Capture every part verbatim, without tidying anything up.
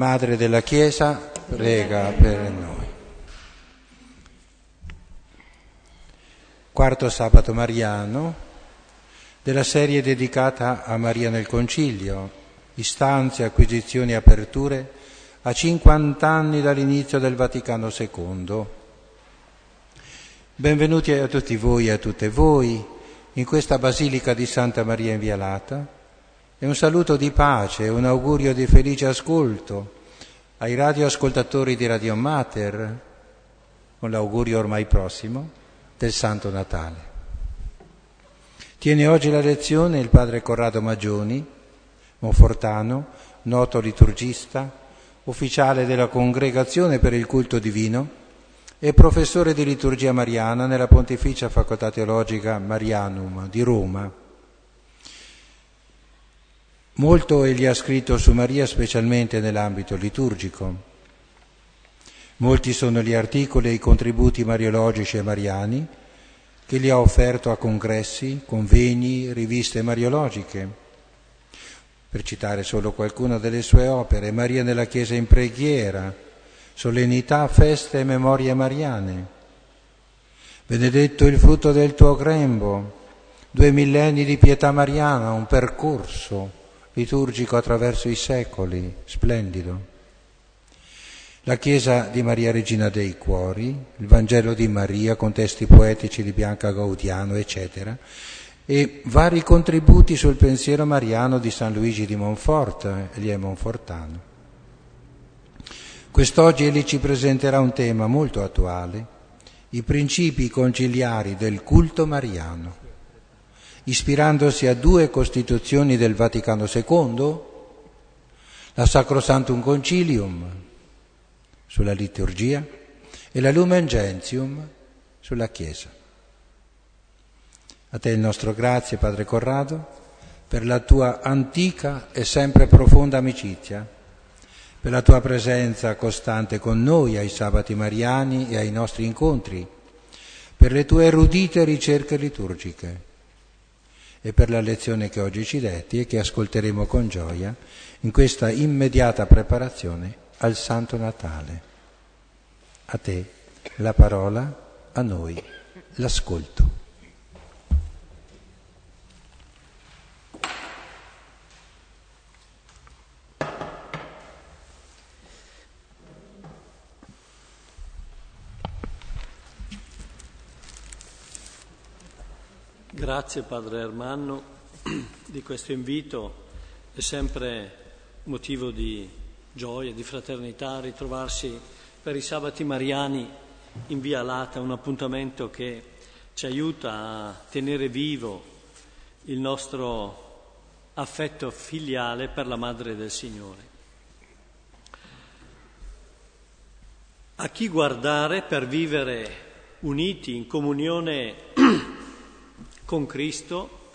Madre della Chiesa, prega per noi. Quarto sabato mariano della serie dedicata a Maria nel Concilio, istanze, acquisizioni e aperture a cinquanta anni dall'inizio del Vaticano secondo. Benvenuti a tutti voi e a tutte voi in questa Basilica di Santa Maria Invialata e un saluto di pace e un augurio di felice ascolto ai radioascoltatori di Radio Mater, con l'augurio ormai prossimo del Santo Natale. Tiene oggi la lezione il padre Corrado Magioni, monfortano, noto liturgista, ufficiale della Congregazione per il Culto Divino e professore di liturgia mariana nella Pontificia Facoltà Teologica Marianum di Roma. Molto egli ha scritto su Maria, specialmente nell'ambito liturgico. Molti sono gli articoli e i contributi mariologici e mariani che gli ha offerto a congressi, convegni, riviste mariologiche. Per citare solo qualcuna delle sue opere: Maria nella Chiesa in preghiera, solennità, feste e memorie mariane. Benedetto il frutto del tuo grembo, due millenni di pietà mariana, un percorso liturgico attraverso i secoli, splendido. La Chiesa di Maria Regina dei Cuori, il Vangelo di Maria con testi poetici di Bianca Gaudiano, eccetera, e vari contributi sul pensiero mariano di San Luigi di Montfort, egli è monfortano. Quest'oggi egli ci presenterà un tema molto attuale, i principi conciliari del culto mariano, ispirandosi a due costituzioni del Vaticano secondo, la Sacrosanctum Concilium sulla liturgia e la Lumen Gentium sulla Chiesa. A te il nostro grazie, Padre Corrado, per la tua antica e sempre profonda amicizia, per la tua presenza costante con noi ai sabati mariani e ai nostri incontri, per le tue erudite ricerche liturgiche e per la lezione che oggi ci detti e che ascolteremo con gioia in questa immediata preparazione al Santo Natale. A te la parola, a noi l'ascolto. Grazie Padre Ermanno di questo invito, è sempre motivo di gioia, di fraternità ritrovarsi per i sabati mariani in Via Lata, un appuntamento che ci aiuta a tenere vivo il nostro affetto filiale per la Madre del Signore. A chi guardare per vivere uniti in comunione con Cristo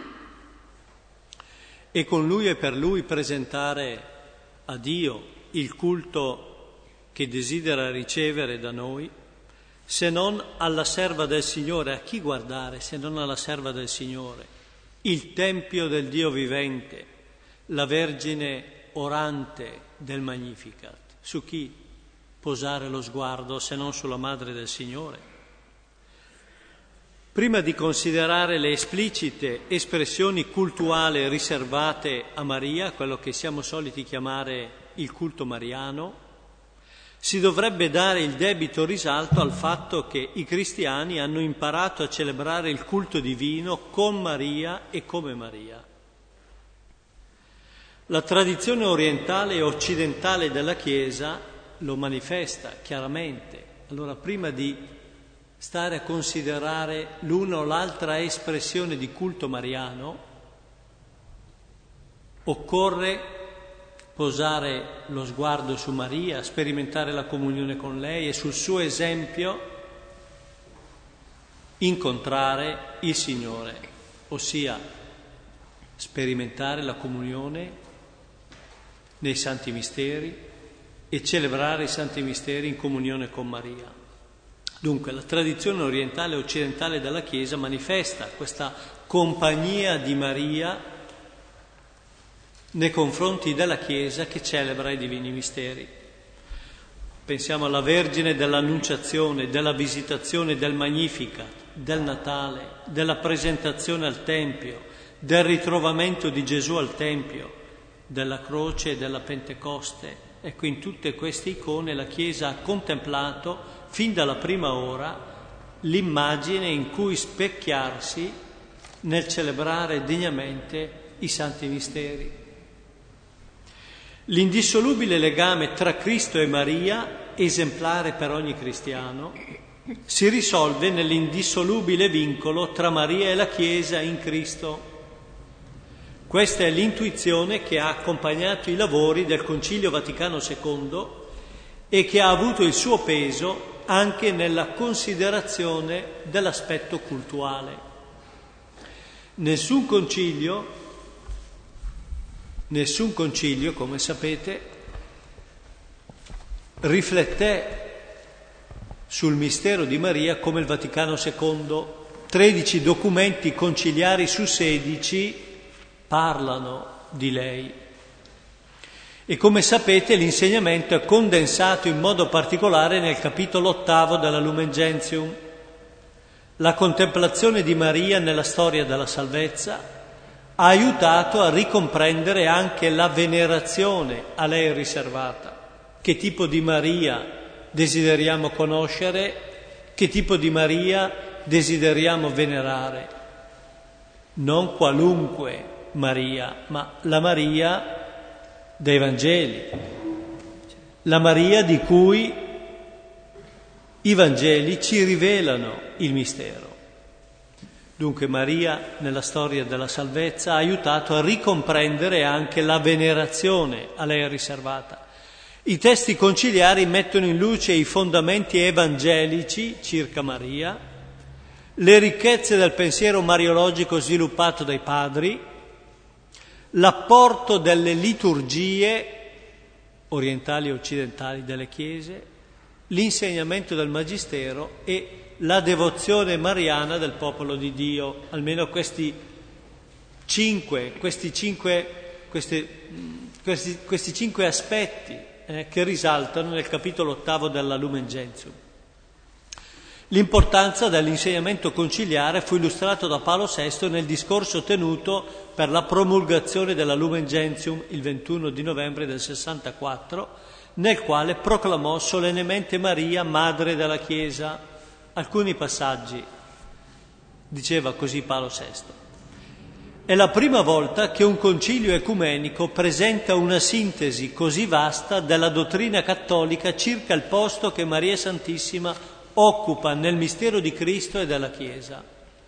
e con Lui e per Lui presentare a Dio il culto che desidera ricevere da noi, se non alla serva del Signore. A chi guardare se non alla serva del Signore? Il Tempio del Dio vivente, la Vergine orante del Magnificat. Su chi posare lo sguardo se non sulla Madre del Signore? Prima di considerare le esplicite espressioni cultuali riservate a Maria, quello che siamo soliti chiamare il culto mariano, si dovrebbe dare il debito risalto al fatto che i cristiani hanno imparato a celebrare il culto divino con Maria e come Maria. La tradizione orientale e occidentale della Chiesa lo manifesta chiaramente. Allora, prima di stare a considerare l'una o l'altra espressione di culto mariano, occorre posare lo sguardo su Maria, sperimentare la comunione con lei e sul suo esempio incontrare il Signore, ossia sperimentare la comunione nei santi misteri e celebrare i santi misteri in comunione con Maria. Dunque la tradizione orientale e occidentale della Chiesa manifesta questa compagnia di Maria nei confronti della Chiesa che celebra i divini misteri. Pensiamo alla Vergine dell'Annunciazione, della Visitazione, del Magnificat, del Natale, della presentazione al Tempio, del ritrovamento di Gesù al Tempio, della croce e della Pentecoste. Ecco, in tutte queste icone la Chiesa ha contemplato fin dalla prima ora l'immagine in cui specchiarsi nel celebrare degnamente i santi misteri. L'indissolubile legame tra Cristo e Maria, esemplare per ogni cristiano, si risolve nell'indissolubile vincolo tra Maria e la Chiesa in Cristo. Questa è l'intuizione che ha accompagnato i lavori del Concilio Vaticano secondo e che ha avuto il suo peso anche nella considerazione dell'aspetto cultuale. Nessun concilio, nessun concilio, come sapete, rifletté sul mistero di Maria come il Vaticano secondo. tredici documenti conciliari su sedici parlano di lei. E come sapete l'insegnamento è condensato in modo particolare nel capitolo ottavo della Lumen Gentium. La contemplazione di Maria nella storia della salvezza ha aiutato a ricomprendere anche la venerazione a lei riservata. Che tipo di Maria desideriamo conoscere? Che tipo di Maria desideriamo venerare? Non qualunque Maria, ma la Maria dei Vangeli, la Maria di cui i Vangeli ci rivelano il mistero. Dunque Maria nella storia della salvezza ha aiutato a ricomprendere anche la venerazione a lei riservata. I testi conciliari mettono in luce i fondamenti evangelici circa Maria, le ricchezze del pensiero mariologico sviluppato dai padri, l'apporto delle liturgie orientali e occidentali delle chiese, l'insegnamento del magistero e la devozione mariana del popolo di Dio. Almeno questi cinque, questi cinque, questi, questi, questi cinque aspetti eh, che risaltano nel capitolo ottavo della Lumen Gentium. L'importanza dell'insegnamento conciliare fu illustrato da Paolo sesto nel discorso tenuto per la promulgazione della Lumen Gentium il ventuno di novembre del sessantaquattro, nel quale proclamò solennemente Maria, madre della Chiesa. Alcuni passaggi, diceva così Paolo sesto. È la prima volta che un concilio ecumenico presenta una sintesi così vasta della dottrina cattolica circa il posto che Maria Santissima occupa nel mistero di Cristo e della Chiesa.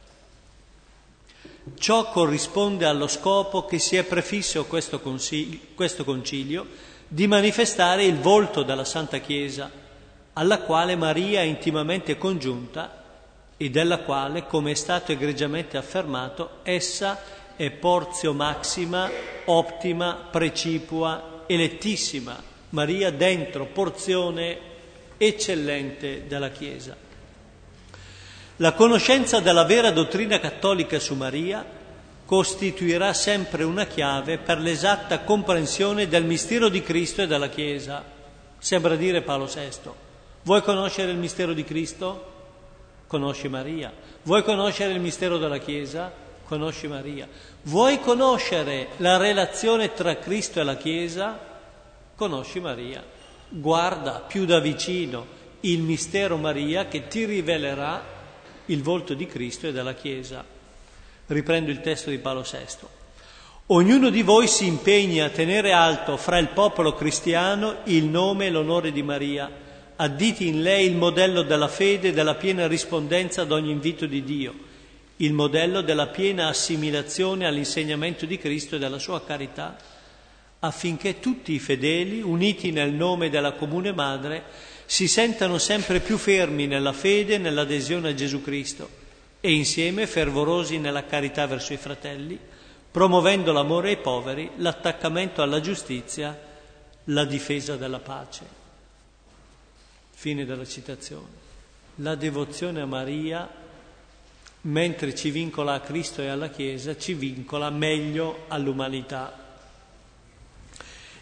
Ciò corrisponde allo scopo che si è prefisso questo concilio, questo concilio di manifestare il volto della Santa Chiesa, alla quale Maria è intimamente congiunta e della quale, come è stato egregiamente affermato, essa è portio maxima, optima, precipua, elettissima. Maria dentro, porzione eccellente della Chiesa. La conoscenza della vera dottrina cattolica su Maria costituirà sempre una chiave per l'esatta comprensione del mistero di Cristo e della Chiesa. Sembra dire Paolo sesto: vuoi conoscere il mistero di Cristo? Conosci Maria. Vuoi conoscere il mistero della Chiesa? Conosci Maria. Vuoi conoscere la relazione tra Cristo e la Chiesa? Conosci Maria. Guarda più da vicino il mistero Maria che ti rivelerà il volto di Cristo e della Chiesa. Riprendo il testo di Paolo sesto. Ognuno di voi si impegni a tenere alto fra il popolo cristiano il nome e l'onore di Maria, additi in lei il modello della fede e della piena rispondenza ad ogni invito di Dio, il modello della piena assimilazione all'insegnamento di Cristo e della sua carità, affinché tutti i fedeli, uniti nel nome della comune Madre, si sentano sempre più fermi nella fede e nell'adesione a Gesù Cristo e insieme fervorosi nella carità verso i fratelli, promuovendo l'amore ai poveri, l'attaccamento alla giustizia, la difesa della pace. Fine della citazione. La devozione a Maria, mentre ci vincola a Cristo e alla Chiesa, ci vincola meglio all'umanità.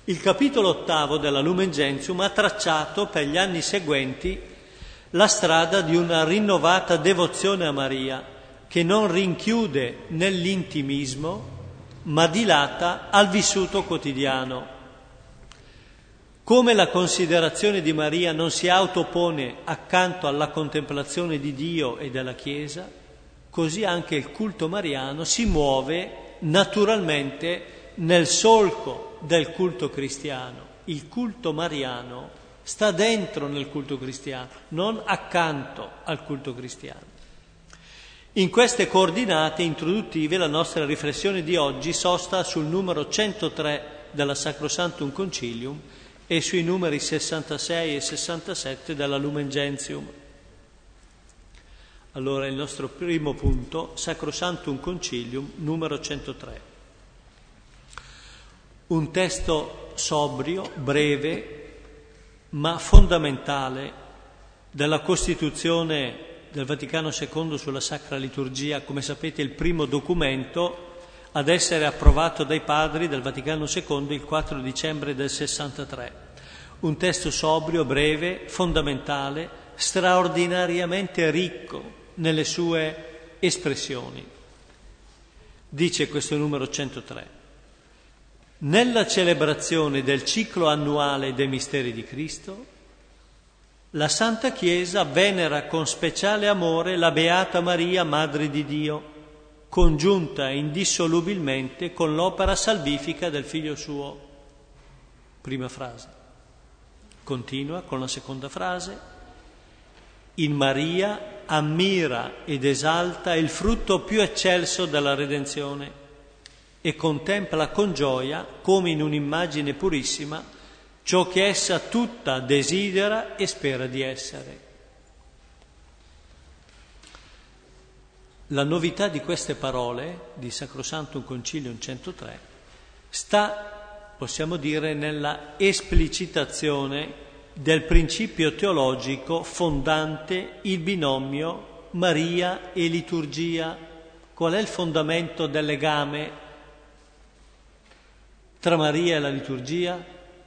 Il capitolo ottavo della Lumen Gentium ha tracciato per gli anni seguenti la strada di una rinnovata devozione a Maria, che non rinchiude nell'intimismo, ma dilata al vissuto quotidiano. Come la considerazione di Maria non si autopone accanto alla contemplazione di Dio e della Chiesa, così anche il culto mariano si muove naturalmente nel solco del culto cristiano. Il culto mariano sta dentro nel culto cristiano, non accanto al culto cristiano. In queste coordinate introduttive la nostra riflessione di oggi sosta sul numero centotré della Sacrosanctum Concilium e sui numeri sessantasei e sessantasette della Lumen Gentium. Allora il nostro primo punto, Sacrosanctum Concilium, numero centotré. Un testo sobrio, breve, ma fondamentale della Costituzione del Vaticano secondo sulla Sacra Liturgia, come sapete il primo documento ad essere approvato dai padri del Vaticano secondo il quattro dicembre del sessantatré. Un testo sobrio, breve, fondamentale, straordinariamente ricco nelle sue espressioni. Dice questo numero centotré: nella celebrazione del ciclo annuale dei misteri di Cristo, la Santa Chiesa venera con speciale amore la Beata Maria, Madre di Dio, congiunta indissolubilmente con l'opera salvifica del Figlio suo. Prima frase. Continua con la seconda frase: in Maria ammira ed esalta il frutto più eccelso della redenzione e contempla con gioia, come in un'immagine purissima, ciò che essa tutta desidera e spera di essere. La novità di queste parole di Sacrosanctum Concilium centotré sta, possiamo dire, nella esplicitazione del principio teologico fondante il binomio Maria e liturgia. Qual è il fondamento del legame tra Maria e la liturgia?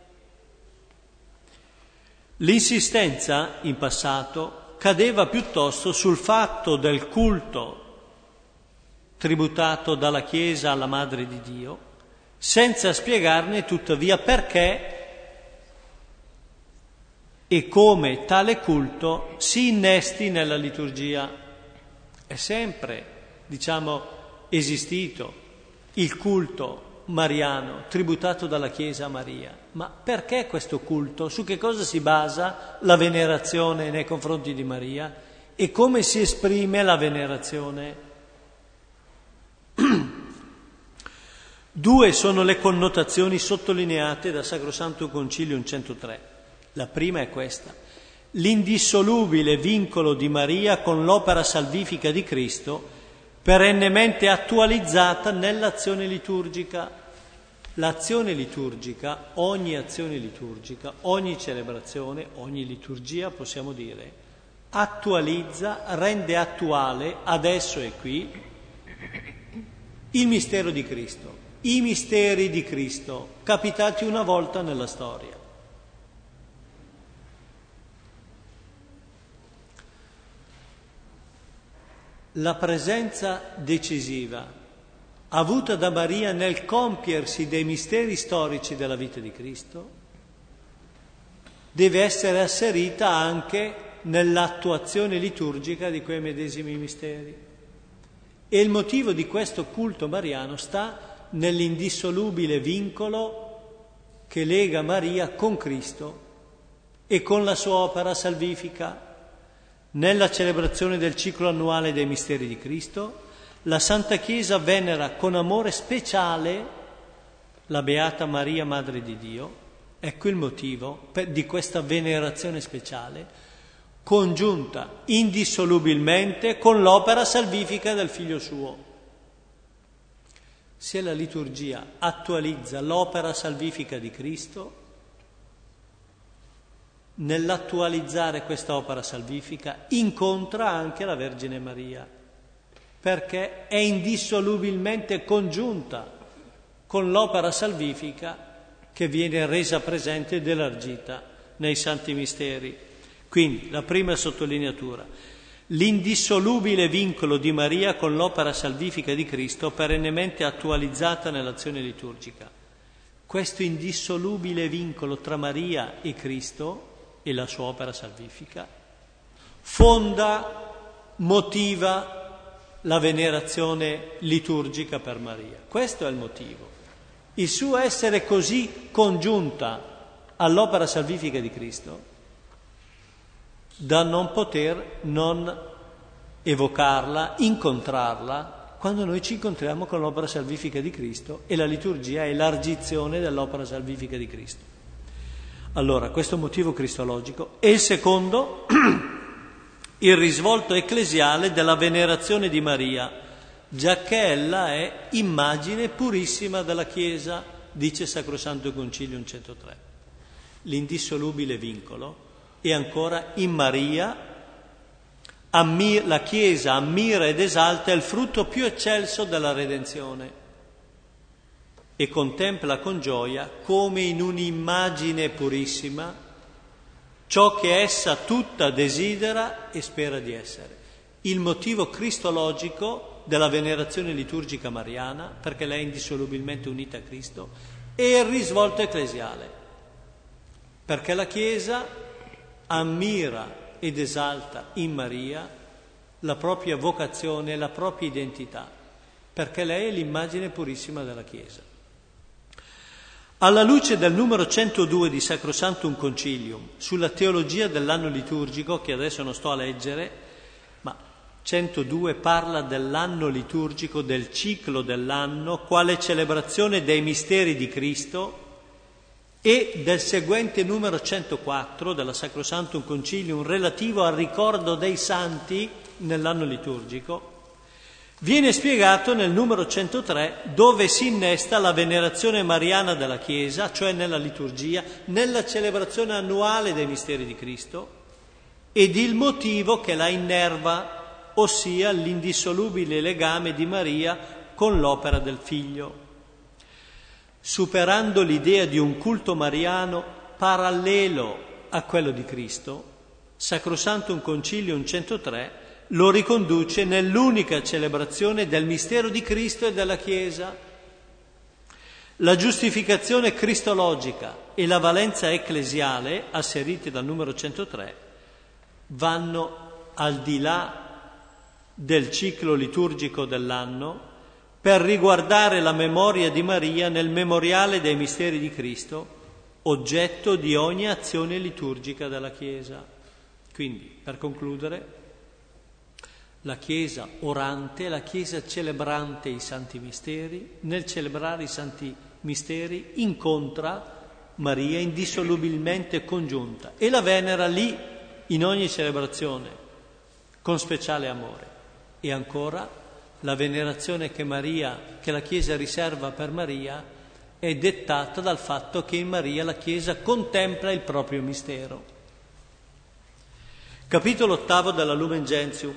L'insistenza in passato cadeva piuttosto sul fatto del culto tributato dalla Chiesa alla Madre di Dio, senza spiegarne tuttavia perché e come tale culto si innesti nella liturgia. È sempre, diciamo, esistito il culto mariano tributato dalla Chiesa a Maria. Ma perché questo culto? Su che cosa si basa la venerazione nei confronti di Maria? E come si esprime la venerazione? Due sono le connotazioni sottolineate da Sacrosanctum Concilium centotré. La prima è questa: l'indissolubile vincolo di Maria con l'opera salvifica di Cristo, perennemente attualizzata nell'azione liturgica. L'azione liturgica, ogni azione liturgica, ogni celebrazione, ogni liturgia, possiamo dire, attualizza, rende attuale, adesso e qui, il mistero di Cristo, i misteri di Cristo, capitati una volta nella storia. La presenza decisiva avuta da Maria nel compiersi dei misteri storici della vita di Cristo deve essere asserita anche nell'attuazione liturgica di quei medesimi misteri. E il motivo di questo culto mariano sta nell'indissolubile vincolo che lega Maria con Cristo e con la sua opera salvifica. Nella celebrazione del ciclo annuale dei misteri di Cristo, la Santa Chiesa venera con amore speciale la Beata Maria, Madre di Dio. Ecco il motivo di questa venerazione speciale, congiunta indissolubilmente con l'opera salvifica del Figlio suo. Se la liturgia attualizza l'opera salvifica di Cristo, nell'attualizzare questa opera salvifica incontra anche la Vergine Maria, perché è indissolubilmente congiunta con l'opera salvifica che viene resa presente ed elargita nei santi misteri. Quindi, la prima sottolineatura: l'indissolubile vincolo di Maria con l'opera salvifica di Cristo, perennemente attualizzata nell'azione liturgica. Questo indissolubile vincolo tra Maria e Cristo e la sua opera salvifica fonda, motiva la venerazione liturgica per Maria. Questo è il motivo. Il suo essere così congiunta all'opera salvifica di Cristo da non poter non evocarla, incontrarla quando noi ci incontriamo con l'opera salvifica di Cristo, e la liturgia è l'argizione dell'opera salvifica di Cristo. Allora, questo motivo cristologico. E il secondo, il risvolto ecclesiale della venerazione di Maria, giacché ella è immagine purissima della Chiesa, dice Sacrosanto Concilium centotré. L'indissolubile vincolo, e ancora in Maria ammir- la Chiesa ammira ed esalta il frutto più eccelso della redenzione e contempla con gioia come in un'immagine purissima ciò che essa tutta desidera e spera di essere. Il motivo cristologico della venerazione liturgica mariana, perché lei è indissolubilmente unita a Cristo, e il risvolto ecclesiale, perché la Chiesa ammira ed esalta in Maria la propria vocazione, la propria identità, perché lei è l'immagine purissima della Chiesa. Alla luce del numero centodue di Sacrosantum Concilium sulla teologia dell'anno liturgico, che adesso non sto a leggere, ma centodue parla dell'anno liturgico, del ciclo dell'anno, quale celebrazione dei misteri di Cristo, e del seguente numero centoquattro della Sacrosantum Concilium relativo al ricordo dei santi nell'anno liturgico, viene spiegato nel numero centotré dove si innesta la venerazione mariana della Chiesa, cioè nella liturgia, nella celebrazione annuale dei misteri di Cristo, ed il motivo che la innerva, ossia l'indissolubile legame di Maria con l'opera del Figlio. Superando l'idea di un culto mariano parallelo a quello di Cristo, Sacrosantum Concilium centotré lo riconduce nell'unica celebrazione del mistero di Cristo e della Chiesa. La giustificazione cristologica e la valenza ecclesiale, asserite dal numero centotré, vanno al di là del ciclo liturgico dell'anno per riguardare la memoria di Maria nel memoriale dei misteri di Cristo, oggetto di ogni azione liturgica della Chiesa. Quindi, per concludere, la Chiesa orante, la Chiesa celebrante i santi misteri, nel celebrare i santi misteri incontra Maria indissolubilmente congiunta e la venera lì in ogni celebrazione con speciale amore. E ancora la venerazione che Maria, che la Chiesa riserva per Maria, è dettata dal fatto che in Maria la Chiesa contempla il proprio mistero. Capitolo ottavo della Lumen Gentium.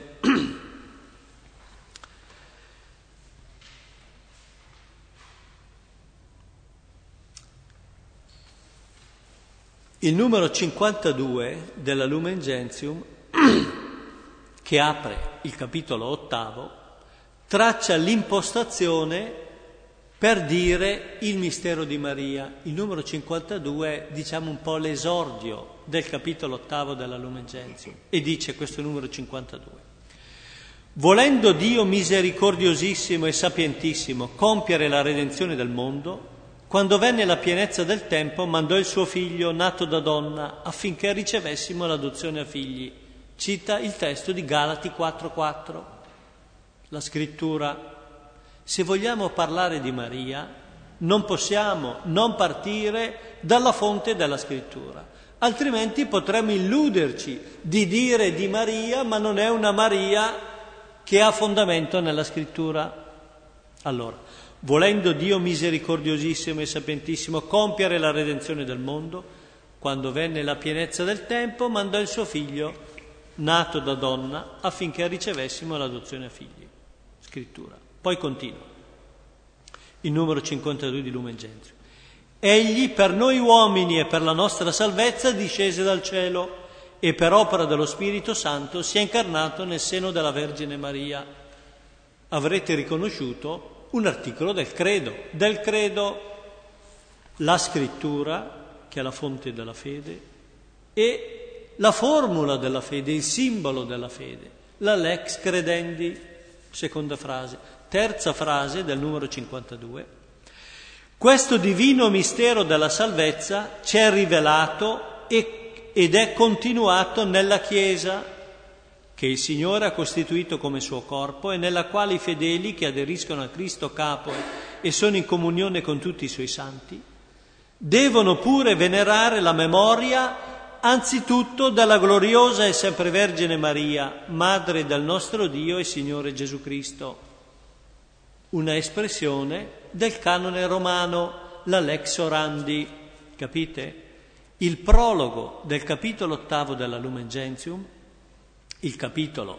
Il numero cinquantadue della Lumen Gentium, che apre il capitolo ottavo, traccia l'impostazione per dire il mistero di Maria. Il numero cinquantadue è, diciamo, un po' l'esordio del capitolo ottavo della Lumen Gentium, e dice questo numero cinquantadue: volendo Dio misericordiosissimo e sapientissimo compiere la redenzione del mondo, quando venne la pienezza del tempo mandò il suo figlio nato da donna affinché ricevessimo l'adozione a figli. Cita il testo di Galati quattro quattro. La scrittura. Se vogliamo parlare di Maria, non possiamo non partire dalla fonte della scrittura, altrimenti potremmo illuderci di dire di Maria, ma non è una Maria che ha fondamento nella scrittura. Allora, volendo Dio misericordiosissimo e sapientissimo compiere la redenzione del mondo, quando venne la pienezza del tempo, mandò il suo figlio nato da donna affinché ricevessimo l'adozione a figli. Scrittura. Poi continua il numero cinquantadue di Lumen Gentium. Egli per noi uomini e per la nostra salvezza discese dal cielo e per opera dello Spirito Santo si è incarnato nel seno della Vergine Maria. Avrete riconosciuto un articolo del credo. Del credo la scrittura, che è la fonte della fede, e la formula della fede, il simbolo della fede, la lex credendi, seconda frase. Terza frase del numero cinquantadue. Questo divino mistero della salvezza ci è rivelato e ed è continuato nella Chiesa che il Signore ha costituito come suo corpo e nella quale i fedeli che aderiscono a Cristo capo e sono in comunione con tutti i suoi santi devono pure venerare la memoria anzitutto della gloriosa e sempre Vergine Maria, Madre del nostro Dio e Signore Gesù Cristo. Una espressione del canone romano, la lex orandi, capite? Il prologo del capitolo ottavo della Lumen Gentium, il capitolo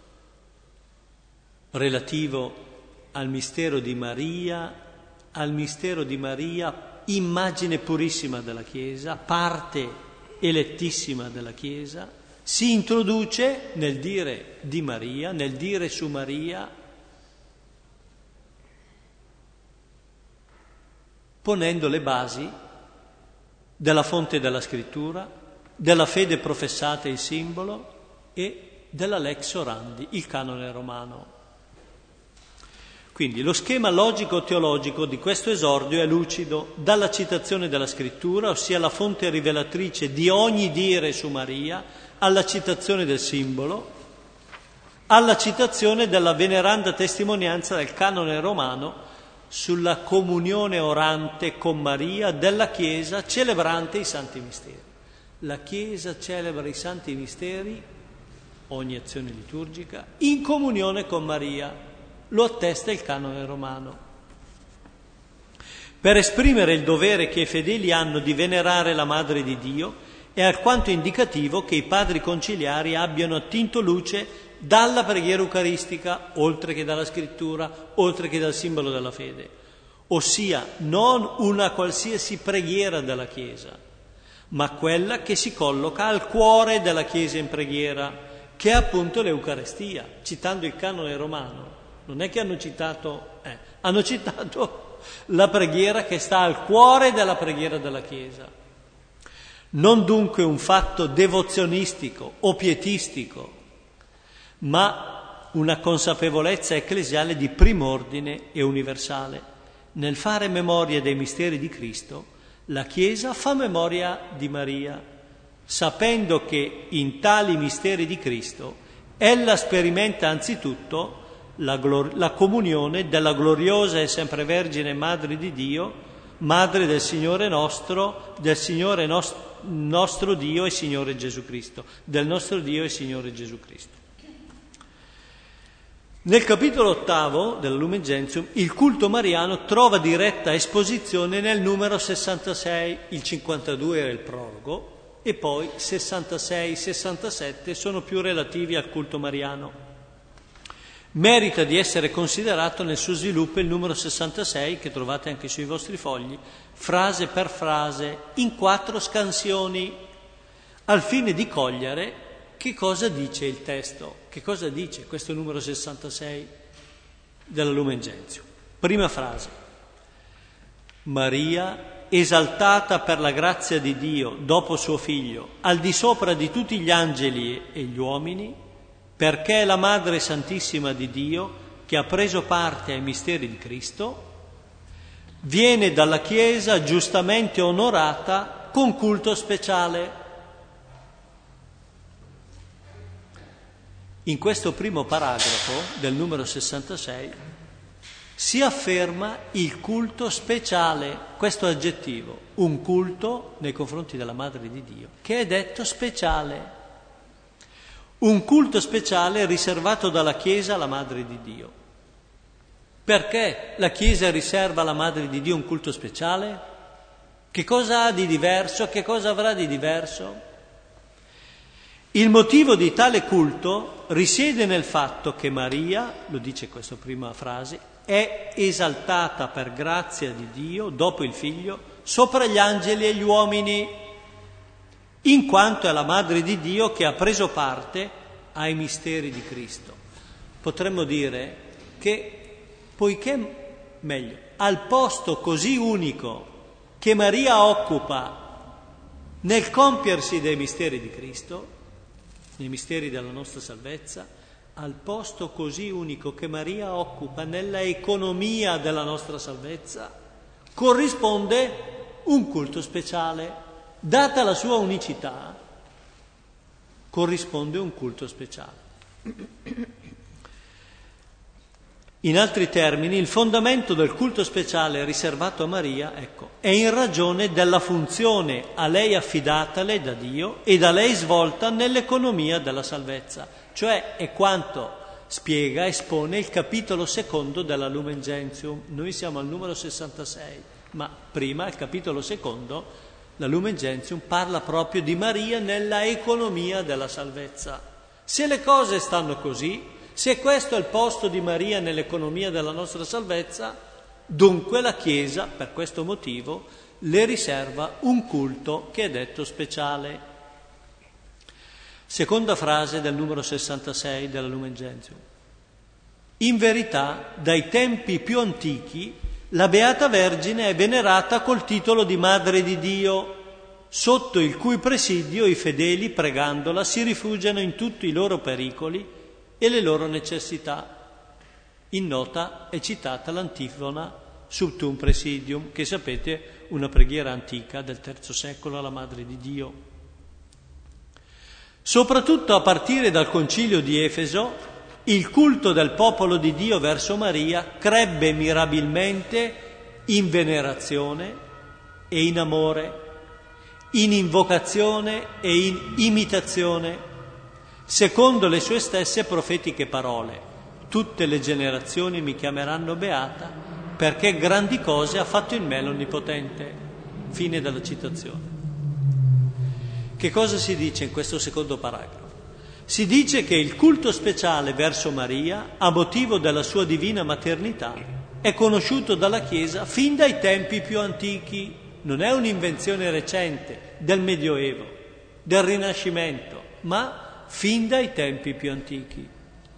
relativo al mistero di Maria, al mistero di Maria, immagine purissima della Chiesa, parte elettissima della Chiesa, si introduce nel dire di Maria, nel dire su Maria, ponendo le basi della fonte della scrittura, della fede professata il simbolo e della lex orandi, il canone romano. Quindi lo schema logico-teologico di questo esordio è lucido dalla citazione della scrittura, ossia la fonte rivelatrice di ogni dire su Maria, alla citazione del simbolo, alla citazione della veneranda testimonianza del canone romano sulla comunione orante con Maria della Chiesa celebrante i santi misteri. La Chiesa celebra i santi misteri, ogni azione liturgica, in comunione con Maria, lo attesta il canone romano. Per esprimere il dovere che i fedeli hanno di venerare la Madre di Dio, è alquanto indicativo che i padri conciliari abbiano attinto luce dalla preghiera eucaristica, oltre che dalla scrittura, oltre che dal simbolo della fede, ossia non una qualsiasi preghiera della Chiesa, ma quella che si colloca al cuore della Chiesa in preghiera, che è appunto l'Eucaristia, citando il canone romano. Non è che hanno citato, eh, hanno citato la preghiera che sta al cuore della preghiera della Chiesa. Non dunque un fatto devozionistico o pietistico, ma una consapevolezza ecclesiale di prim'ordine e universale. Nel fare memoria dei misteri di Cristo, la Chiesa fa memoria di Maria, sapendo che in tali misteri di Cristo ella sperimenta anzitutto la, glor- la comunione della gloriosa e sempre Vergine Madre di Dio, Madre del Signore nostro, del Signore nos- nostro Dio e Signore Gesù Cristo, del nostro Dio e Signore Gesù Cristo. Nel capitolo ottavo della Lumen Gentium il culto mariano trova diretta esposizione nel numero sessantasei, il cinquantadue era il prologo, e poi sessantasei sessantasette sono più relativi al culto mariano. Merita di essere considerato nel suo sviluppo il numero sessantasei, che trovate anche sui vostri fogli, frase per frase, in quattro scansioni, al fine di cogliere che cosa dice il testo, che cosa dice questo numero sessantasei della Lumen Gentium. Prima frase: Maria, esaltata per la grazia di Dio dopo suo figlio, al di sopra di tutti gli angeli e gli uomini, perché è la Madre Santissima di Dio che ha preso parte ai misteri di Cristo, viene dalla Chiesa giustamente onorata con culto speciale. In questo primo paragrafo del numero sessantasei si afferma il culto speciale, questo aggettivo, un culto nei confronti della Madre di Dio, che è detto speciale. Un culto speciale riservato dalla Chiesa alla Madre di Dio. Perché la Chiesa riserva alla Madre di Dio un culto speciale? Che cosa ha di diverso? Che cosa avrà di diverso? Il motivo di tale culto risiede nel fatto che Maria, lo dice questa prima frase, è esaltata per grazia di Dio dopo il Figlio sopra gli angeli e gli uomini, in quanto è la Madre di Dio che ha preso parte ai misteri di Cristo. Potremmo dire che, poiché, meglio, al posto così unico che Maria occupa nel compiersi dei misteri di Cristo, nei misteri della nostra salvezza, al posto così unico che Maria occupa nella economia della nostra salvezza, corrisponde un culto speciale. Data la sua unicità, corrisponde un culto speciale. In altri termini, il fondamento del culto speciale riservato a Maria, ecco, è in ragione della funzione a lei affidatale da Dio e da lei svolta nell'economia della salvezza, cioè è quanto spiega, espone il capitolo secondo della Lumen Gentium. Noi siamo al numero sessantasei, ma prima, il capitolo secondo, la Lumen Gentium parla proprio di Maria nella economia della salvezza. Se le cose stanno così, se questo è il posto di Maria nell'economia della nostra salvezza, dunque la Chiesa, per questo motivo, le riserva un culto che è detto speciale. Seconda frase del numero sessantasei della Lumen Gentium. In verità, dai tempi più antichi, la Beata Vergine è venerata col titolo di Madre di Dio, sotto il cui presidio i fedeli, pregandola, si rifugiano in tutti i loro pericoli e le loro necessità. In nota è citata l'antifona Sub tuum presidium, che sapete una preghiera antica del terzo secolo alla Madre di Dio. Soprattutto a partire dal Concilio di Efeso, il culto del popolo di Dio verso Maria crebbe mirabilmente in venerazione e in amore, in invocazione e in imitazione, secondo le sue stesse profetiche parole: tutte le generazioni mi chiameranno beata, perché grandi cose ha fatto in me l'Onnipotente. Fine della citazione. Che cosa si dice in questo secondo paragrafo? Si dice che il culto speciale verso Maria, a motivo della sua divina maternità, è conosciuto dalla Chiesa fin dai tempi più antichi. Non è un'invenzione recente del Medioevo, del Rinascimento, ma fin dai tempi più antichi.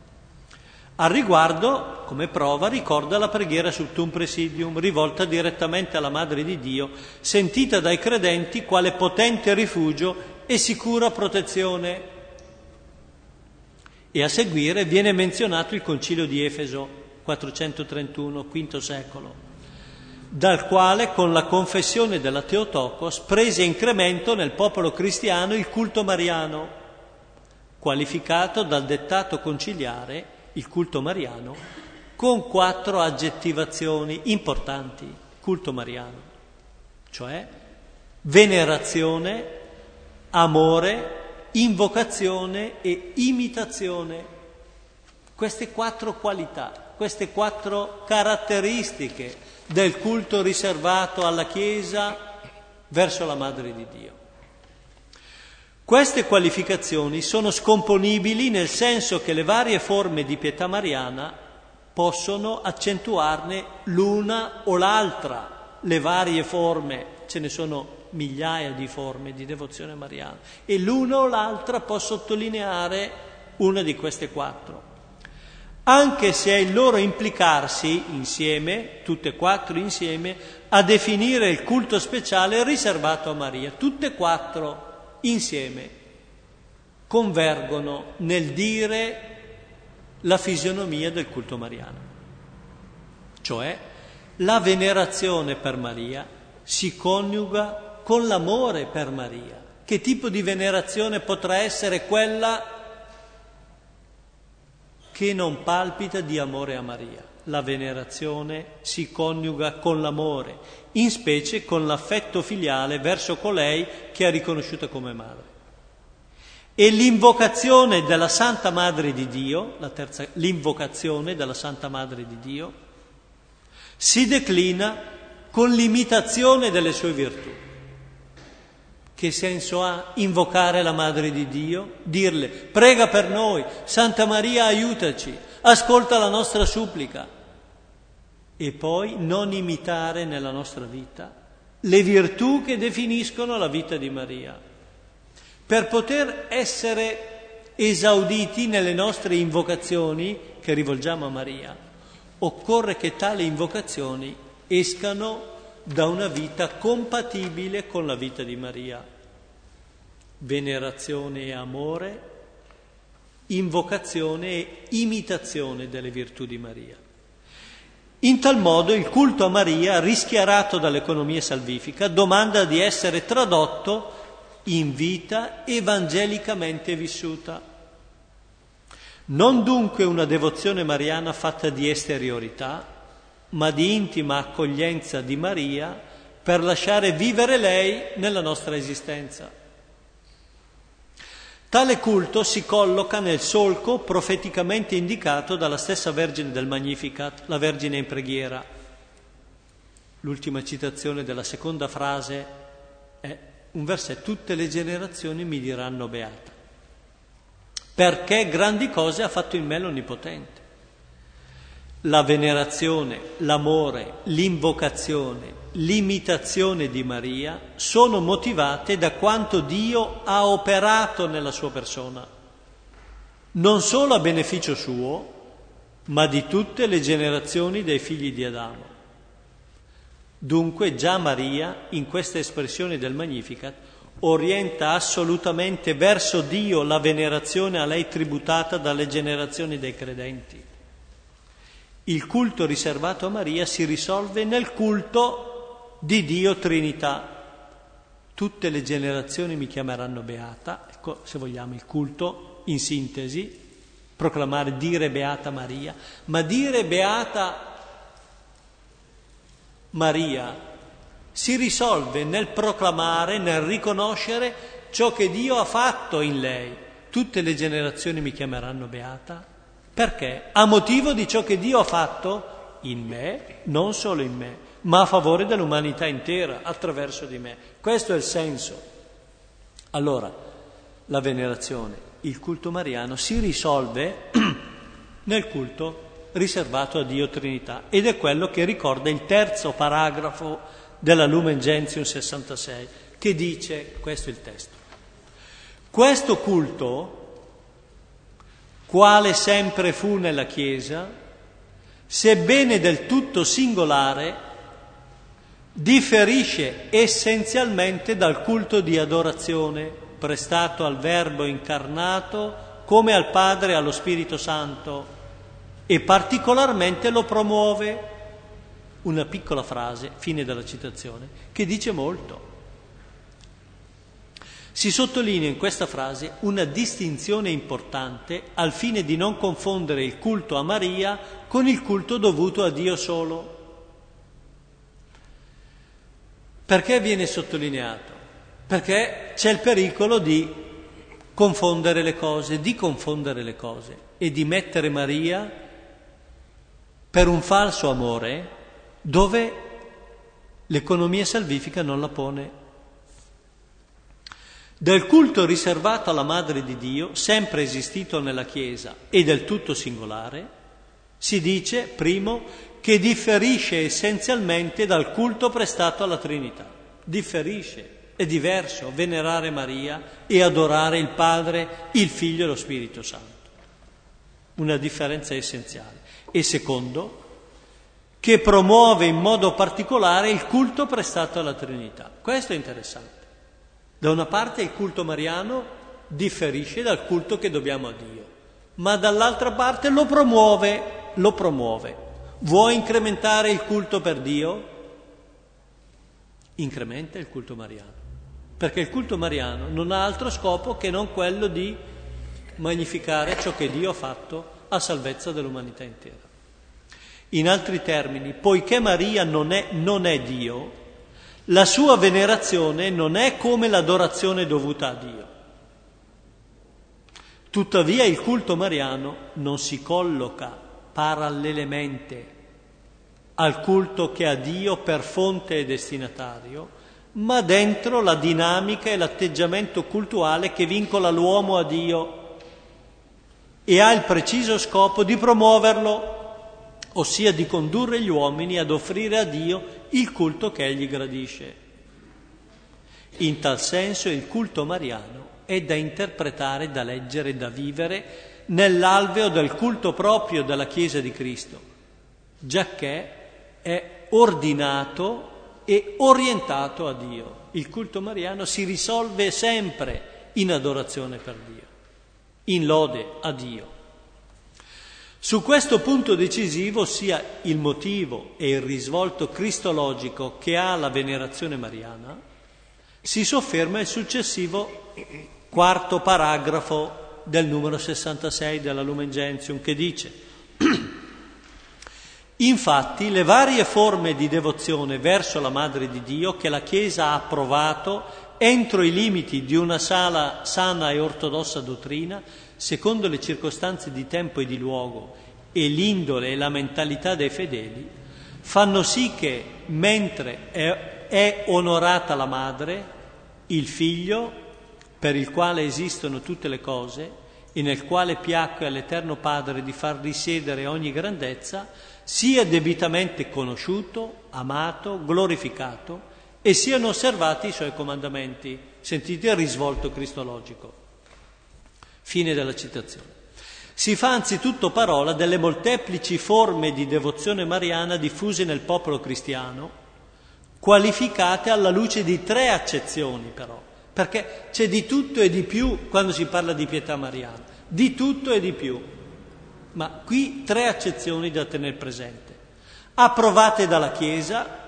Al riguardo, come prova, ricorda la preghiera Sub tuum presidium, rivolta direttamente alla Madre di Dio, sentita dai credenti quale potente rifugio e sicura protezione. E a seguire viene menzionato il Concilio di Efeso, quattrocentotrentuno, quinto secolo, dal quale, con la confessione della Theotokos, prese incremento nel popolo cristiano il culto mariano, qualificato dal dettato conciliare, il culto mariano, con quattro aggettivazioni importanti. Culto mariano, cioè venerazione, amore, invocazione e imitazione. Queste quattro qualità, queste quattro caratteristiche del culto riservato alla Chiesa verso la Madre di Dio. Queste qualificazioni sono scomponibili nel senso che le varie forme di pietà mariana possono accentuarne l'una o l'altra. Le varie forme, ce ne sono migliaia di forme di devozione mariana, e l'una o l'altra può sottolineare una di queste quattro, anche se è il loro implicarsi insieme, tutte e quattro insieme, a definire il culto speciale riservato a Maria. Tutte e quattro insieme convergono nel dire la fisionomia del culto mariano, cioè la venerazione per Maria si coniuga con l'amore per Maria. Che tipo di venerazione potrà essere quella che non palpita di amore a Maria? La venerazione si coniuga con l'amore, in specie con l'affetto filiale verso colei che è riconosciuta come madre. E l'invocazione della Santa Madre di Dio, la terza, l'invocazione della Santa Madre di Dio, si declina con l'imitazione delle sue virtù. Che senso ha invocare la Madre di Dio? Dirle: prega per noi, Santa Maria aiutaci, ascolta la nostra supplica. E poi non imitare nella nostra vita le virtù che definiscono la vita di Maria. Per poter essere esauditi nelle nostre invocazioni che rivolgiamo a Maria, occorre che tali invocazioni escano da una vita compatibile con la vita di Maria. Venerazione e amore, invocazione e imitazione delle virtù di Maria. In tal modo il culto a Maria, rischiarato dall'economia salvifica, domanda di essere tradotto in vita evangelicamente vissuta. Non dunque una devozione mariana fatta di esteriorità, ma di intima accoglienza di Maria per lasciare vivere lei nella nostra esistenza. Tale culto si colloca nel solco profeticamente indicato dalla stessa Vergine del Magnificat, la Vergine in preghiera. L'ultima citazione della seconda frase è un versetto: tutte le generazioni mi diranno beata, perché grandi cose ha fatto in me l'Onnipotente. La venerazione, l'amore, l'invocazione, l'imitazione di Maria sono motivate da quanto Dio ha operato nella sua persona, non solo a beneficio suo, ma di tutte le generazioni dei figli di Adamo. Dunque già Maria, in questa espressione del Magnificat, orienta assolutamente verso Dio la venerazione a lei tributata dalle generazioni dei credenti. Il culto riservato a Maria si risolve nel culto di Dio Trinità. Tutte le generazioni mi chiameranno beata, ecco, se vogliamo, il culto in sintesi, proclamare, dire beata Maria, ma dire beata Maria si risolve nel proclamare, nel riconoscere ciò che Dio ha fatto in lei. Tutte le generazioni mi chiameranno beata. Perché? A motivo di ciò che Dio ha fatto in me, non solo in me, ma a favore dell'umanità intera, attraverso di me. Questo è il senso. Allora, la venerazione, il culto mariano si risolve nel culto riservato a Dio Trinità, ed è quello che ricorda il terzo paragrafo della Lumen Gentium sessantasei, che dice, questo è il testo: questo culto, quale sempre fu nella Chiesa, sebbene del tutto singolare, differisce essenzialmente dal culto di adorazione prestato al Verbo incarnato come al Padre e allo Spirito Santo, e particolarmente lo promuove. Una piccola frase, fine della citazione, che dice molto. Si sottolinea in questa frase una distinzione importante al fine di non confondere il culto a Maria con il culto dovuto a Dio solo. Perché viene sottolineato? Perché c'è il pericolo di confondere le cose, di confondere le cose e di mettere Maria per un falso amore dove l'economia salvifica non la pone. Del culto riservato alla Madre di Dio, sempre esistito nella Chiesa e del tutto singolare, si dice, primo, che differisce essenzialmente dal culto prestato alla Trinità. Differisce, è diverso venerare Maria e adorare il Padre, il Figlio e lo Spirito Santo. Una differenza essenziale. E secondo, che promuove in modo particolare il culto prestato alla Trinità. Questo è interessante. Da una parte il culto mariano differisce dal culto che dobbiamo a Dio, ma dall'altra parte lo promuove, lo promuove. Vuoi incrementare il culto per Dio? Incrementa il culto mariano, perché il culto mariano non ha altro scopo che non quello di magnificare ciò che Dio ha fatto a salvezza dell'umanità intera. In altri termini, poiché Maria non è, non è Dio, la sua venerazione non è come l'adorazione dovuta a Dio. Tuttavia il culto mariano non si colloca parallelamente al culto che ha Dio per fonte e destinatario, ma dentro la dinamica e l'atteggiamento cultuale che vincola l'uomo a Dio e ha il preciso scopo di promuoverlo, ossia di condurre gli uomini ad offrire a Dio il culto che egli gradisce. In tal senso il culto mariano è da interpretare, da leggere, da vivere nell'alveo del culto proprio della Chiesa di Cristo, giacché è ordinato e orientato a Dio. Il culto mariano si risolve sempre in adorazione per Dio, in lode a Dio. Su questo punto decisivo, sia il motivo e il risvolto cristologico che ha la venerazione mariana, si sofferma il successivo quarto paragrafo del numero sessantasei della Lumen Gentium, che dice: infatti le varie forme di devozione verso la Madre di Dio che la Chiesa ha approvato entro i limiti di una sala, sana e ortodossa dottrina, secondo le circostanze di tempo e di luogo e l'indole e la mentalità dei fedeli, fanno sì che, mentre è, è onorata la Madre, il Figlio, per il quale esistono tutte le cose e nel quale piacque all'Eterno Padre di far risiedere ogni grandezza, sia debitamente conosciuto, amato, glorificato e siano osservati i suoi comandamenti. Sentite il risvolto cristologico. Fine della citazione. Si fa anzitutto parola delle molteplici forme di devozione mariana diffuse nel popolo cristiano, qualificate alla luce di tre accezioni però, perché c'è di tutto e di più quando si parla di pietà mariana, di tutto e di più, ma qui tre accezioni da tenere presente: approvate dalla Chiesa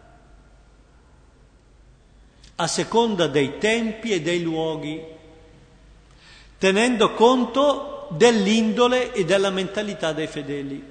a seconda dei tempi e dei luoghi, tenendo conto dell'indole e della mentalità dei fedeli.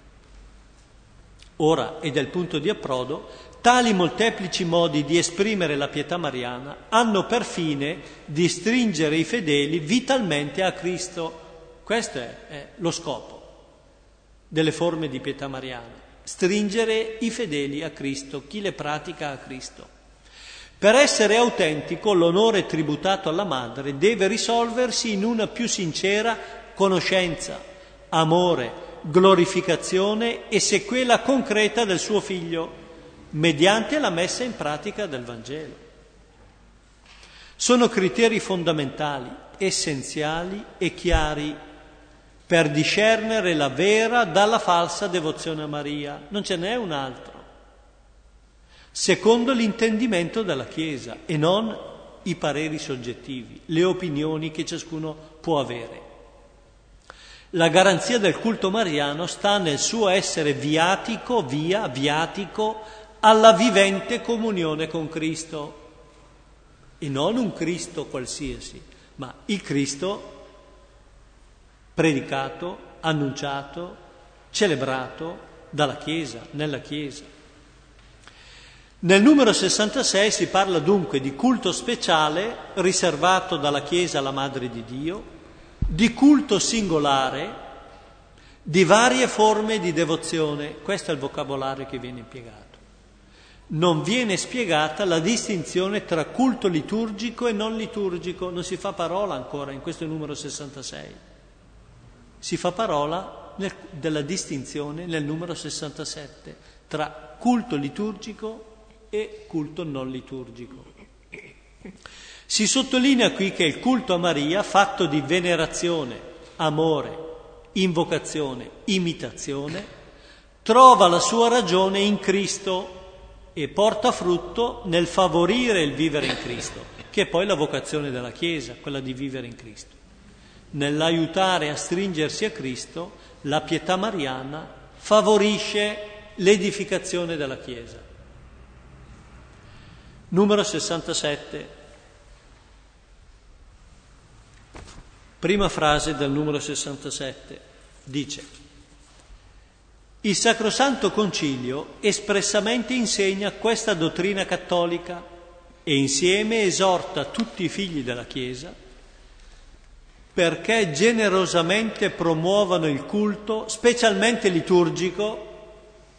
Ora, e del punto di approdo, tali molteplici modi di esprimere la pietà mariana hanno per fine di stringere i fedeli vitalmente a Cristo. Questo è, è lo scopo delle forme di pietà mariana: stringere i fedeli a Cristo, chi le pratica a Cristo. Per essere autentico, l'onore tributato alla Madre deve risolversi in una più sincera conoscenza, amore, glorificazione e sequela concreta del suo Figlio, mediante la messa in pratica del Vangelo. Sono criteri fondamentali, essenziali e chiari per discernere la vera dalla falsa devozione a Maria. Non ce n'è un altro, secondo l'intendimento della Chiesa e non i pareri soggettivi, le opinioni che ciascuno può avere. La garanzia del culto mariano sta nel suo essere viatico, via, viatico alla vivente comunione con Cristo, e non un Cristo qualsiasi, ma il Cristo predicato, annunciato, celebrato dalla Chiesa, nella Chiesa. Nel numero sessantasei si parla dunque di culto speciale riservato dalla Chiesa alla Madre di Dio, di culto singolare, di varie forme di devozione. Questo è il vocabolario che viene impiegato. Non viene spiegata la distinzione tra culto liturgico e non liturgico, non si fa parola ancora in questo numero sessantasei. Si fa parola nel, della distinzione nel numero sessantasette tra culto liturgico e culto non liturgico. Si sottolinea qui che il culto a Maria, fatto di venerazione, amore, invocazione, imitazione, trova la sua ragione in Cristo e porta frutto nel favorire il vivere in Cristo, che è poi la vocazione della Chiesa, quella di vivere in Cristo. Nell'aiutare a stringersi a Cristo, la pietà mariana favorisce l'edificazione della Chiesa. Numero sessantasette. Prima frase del numero sessantasette dice: il Sacrosanto Concilio espressamente insegna questa dottrina cattolica e insieme esorta tutti i figli della Chiesa perché generosamente promuovano il culto, specialmente liturgico,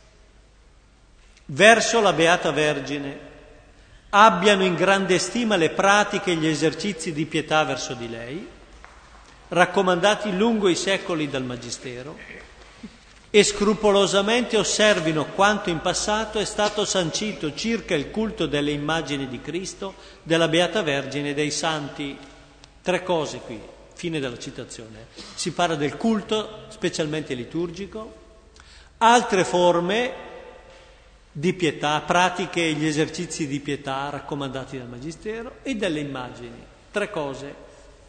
verso la Beata Vergine, abbiano in grande stima le pratiche e gli esercizi di pietà verso di lei, raccomandati lungo i secoli dal Magistero, e scrupolosamente osservino quanto in passato è stato sancito circa il culto delle immagini di Cristo, della Beata Vergine e dei Santi. Tre cose qui, fine della citazione. Si parla del culto, specialmente liturgico, altre forme di pietà, pratiche e gli esercizi di pietà raccomandati dal Magistero e delle immagini. Tre cose.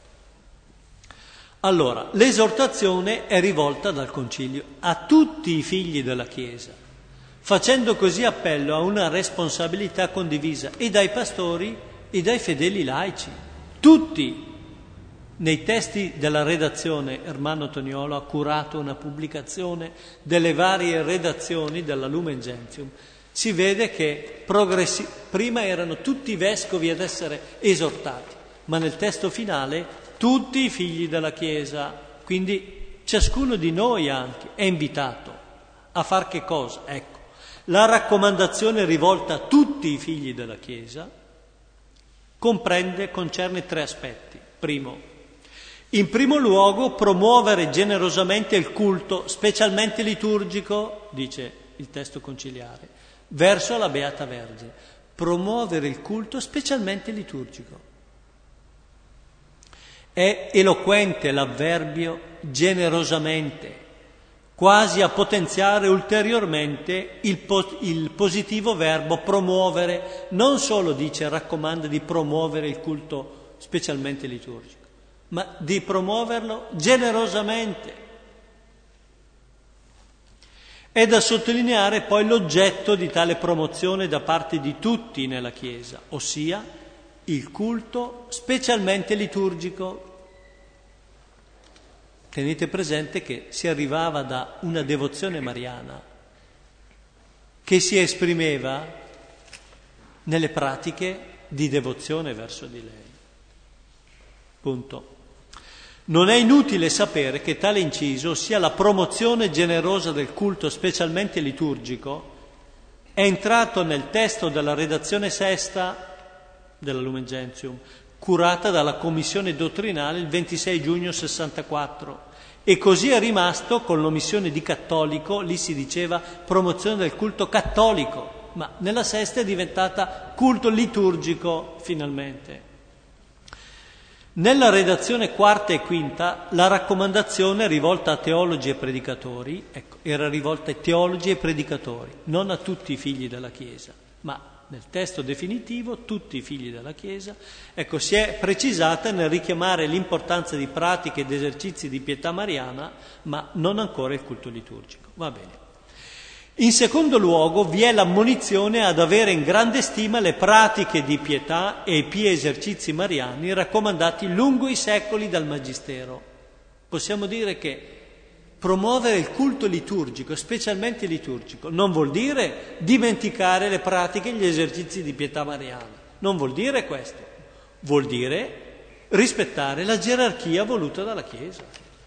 Allora, l'esortazione è rivolta dal Concilio a tutti i figli della Chiesa, facendo così appello a una responsabilità condivisa e dai pastori e dai fedeli laici. Tutti. Nei testi della redazione, Ermanno Toniolo ha curato una pubblicazione delle varie redazioni della Lumen Gentium. Si vede che progressi- prima erano tutti i vescovi ad essere esortati, ma nel testo finale tutti i figli della Chiesa, quindi ciascuno di noi anche è invitato a far che cosa? Ecco, la raccomandazione rivolta a tutti i figli della Chiesa comprende, concerne tre aspetti. Primo, in primo luogo promuovere generosamente il culto, specialmente liturgico, dice il testo conciliare, verso la Beata Vergine. Promuovere il culto specialmente liturgico. È eloquente l'avverbio generosamente, quasi a potenziare ulteriormente il, po- il positivo verbo promuovere. Non solo dice, raccomanda di promuovere il culto specialmente liturgico, ma di promuoverlo generosamente. È da sottolineare poi l'oggetto di tale promozione da parte di tutti nella Chiesa, ossia il culto specialmente liturgico. Tenete presente che si arrivava da una devozione mariana che si esprimeva nelle pratiche di devozione verso di lei. Punto. Non è inutile sapere che tale inciso, ossia la promozione generosa del culto specialmente liturgico, è entrato nel testo della redazione sesta della Lumen Gentium, curata dalla commissione dottrinale il ventisei giugno sessantaquattro, e così è rimasto con l'omissione di cattolico. Lì si diceva promozione del culto cattolico, ma nella sesta è diventata culto liturgico finalmente. Nella redazione quarta e quinta la raccomandazione rivolta a teologi e predicatori, ecco, era rivolta ai teologi e predicatori, non a tutti i figli della Chiesa, ma nel testo definitivo tutti i figli della Chiesa, ecco, si è precisata nel richiamare l'importanza di pratiche ed esercizi di pietà mariana, ma non ancora il culto liturgico. Va bene. In secondo luogo vi è l'ammonizione ad avere in grande stima le pratiche di pietà e i pii esercizi mariani raccomandati lungo i secoli dal Magistero. Possiamo dire che promuovere il culto liturgico, specialmente liturgico, non vuol dire dimenticare le pratiche e gli esercizi di pietà mariana. Non vuol dire questo. Vuol dire rispettare la gerarchia voluta dalla Chiesa.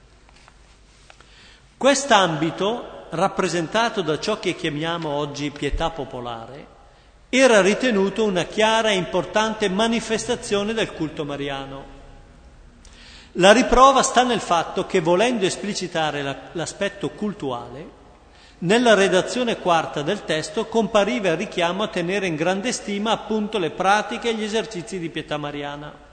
Quest'ambito, rappresentato da ciò che chiamiamo oggi pietà popolare, era ritenuto una chiara e importante manifestazione del culto mariano. La riprova sta nel fatto che, volendo esplicitare la, l'aspetto cultuale, nella redazione quarta del testo compariva il richiamo a tenere in grande stima appunto le pratiche e gli esercizi di pietà mariana.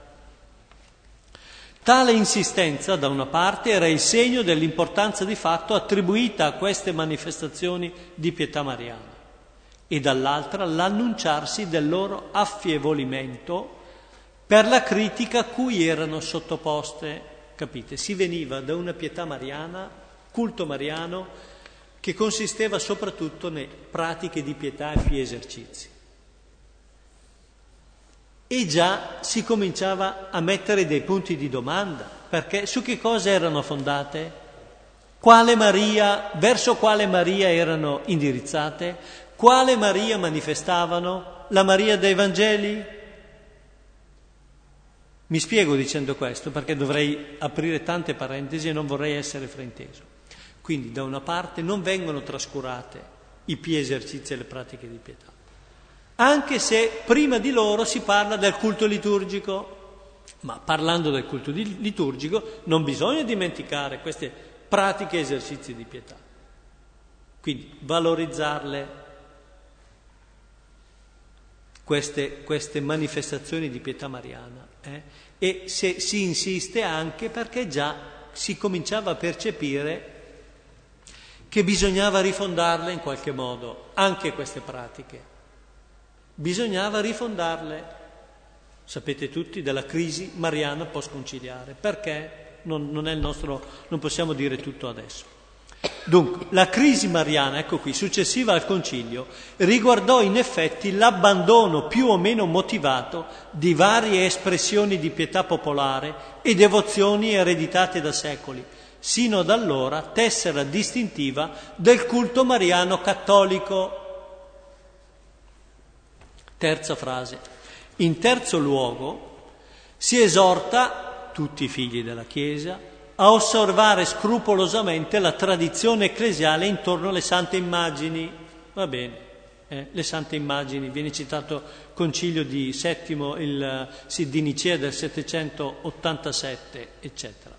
Tale insistenza, da una parte, era il segno dell'importanza di fatto attribuita a queste manifestazioni di pietà mariana, e dall'altra l'annunciarsi del loro affievolimento per la critica a cui erano sottoposte. Capite? Si veniva da una pietà mariana, culto mariano, che consisteva soprattutto nelle pratiche di pietà e pii esercizi. E già si cominciava a mettere dei punti di domanda, perché su che cosa erano fondate? Quale Maria, verso quale Maria erano indirizzate? Quale Maria manifestavano? La Maria dei Vangeli? Mi spiego dicendo questo, perché dovrei aprire tante parentesi e non vorrei essere frainteso. Quindi, da una parte, non vengono trascurate i pii esercizi e le pratiche di pietà, anche se prima di loro si parla del culto liturgico. Ma parlando del culto liturgico non bisogna dimenticare queste pratiche e esercizi di pietà. Quindi valorizzarle queste, queste manifestazioni di pietà mariana. Eh? E se, si insiste anche perché già si cominciava a percepire che bisognava rifondarle in qualche modo, anche queste pratiche. Bisognava rifondarle. Sapete tutti della crisi mariana post-conciliare. Perché? Non, non è il nostro, non possiamo dire tutto adesso. Dunque, la crisi mariana, ecco qui, successiva al concilio, riguardò in effetti l'abbandono più o meno motivato di varie espressioni di pietà popolare e devozioni ereditate da secoli, sino ad allora tessera distintiva del culto mariano cattolico. Terza frase. In terzo luogo, si esorta tutti i figli della Chiesa a osservare scrupolosamente la tradizione ecclesiale intorno alle sante immagini. Va bene, eh, le sante immagini, viene citato concilio di settimo, il, sì, di Nicea del settecentottantasette, eccetera.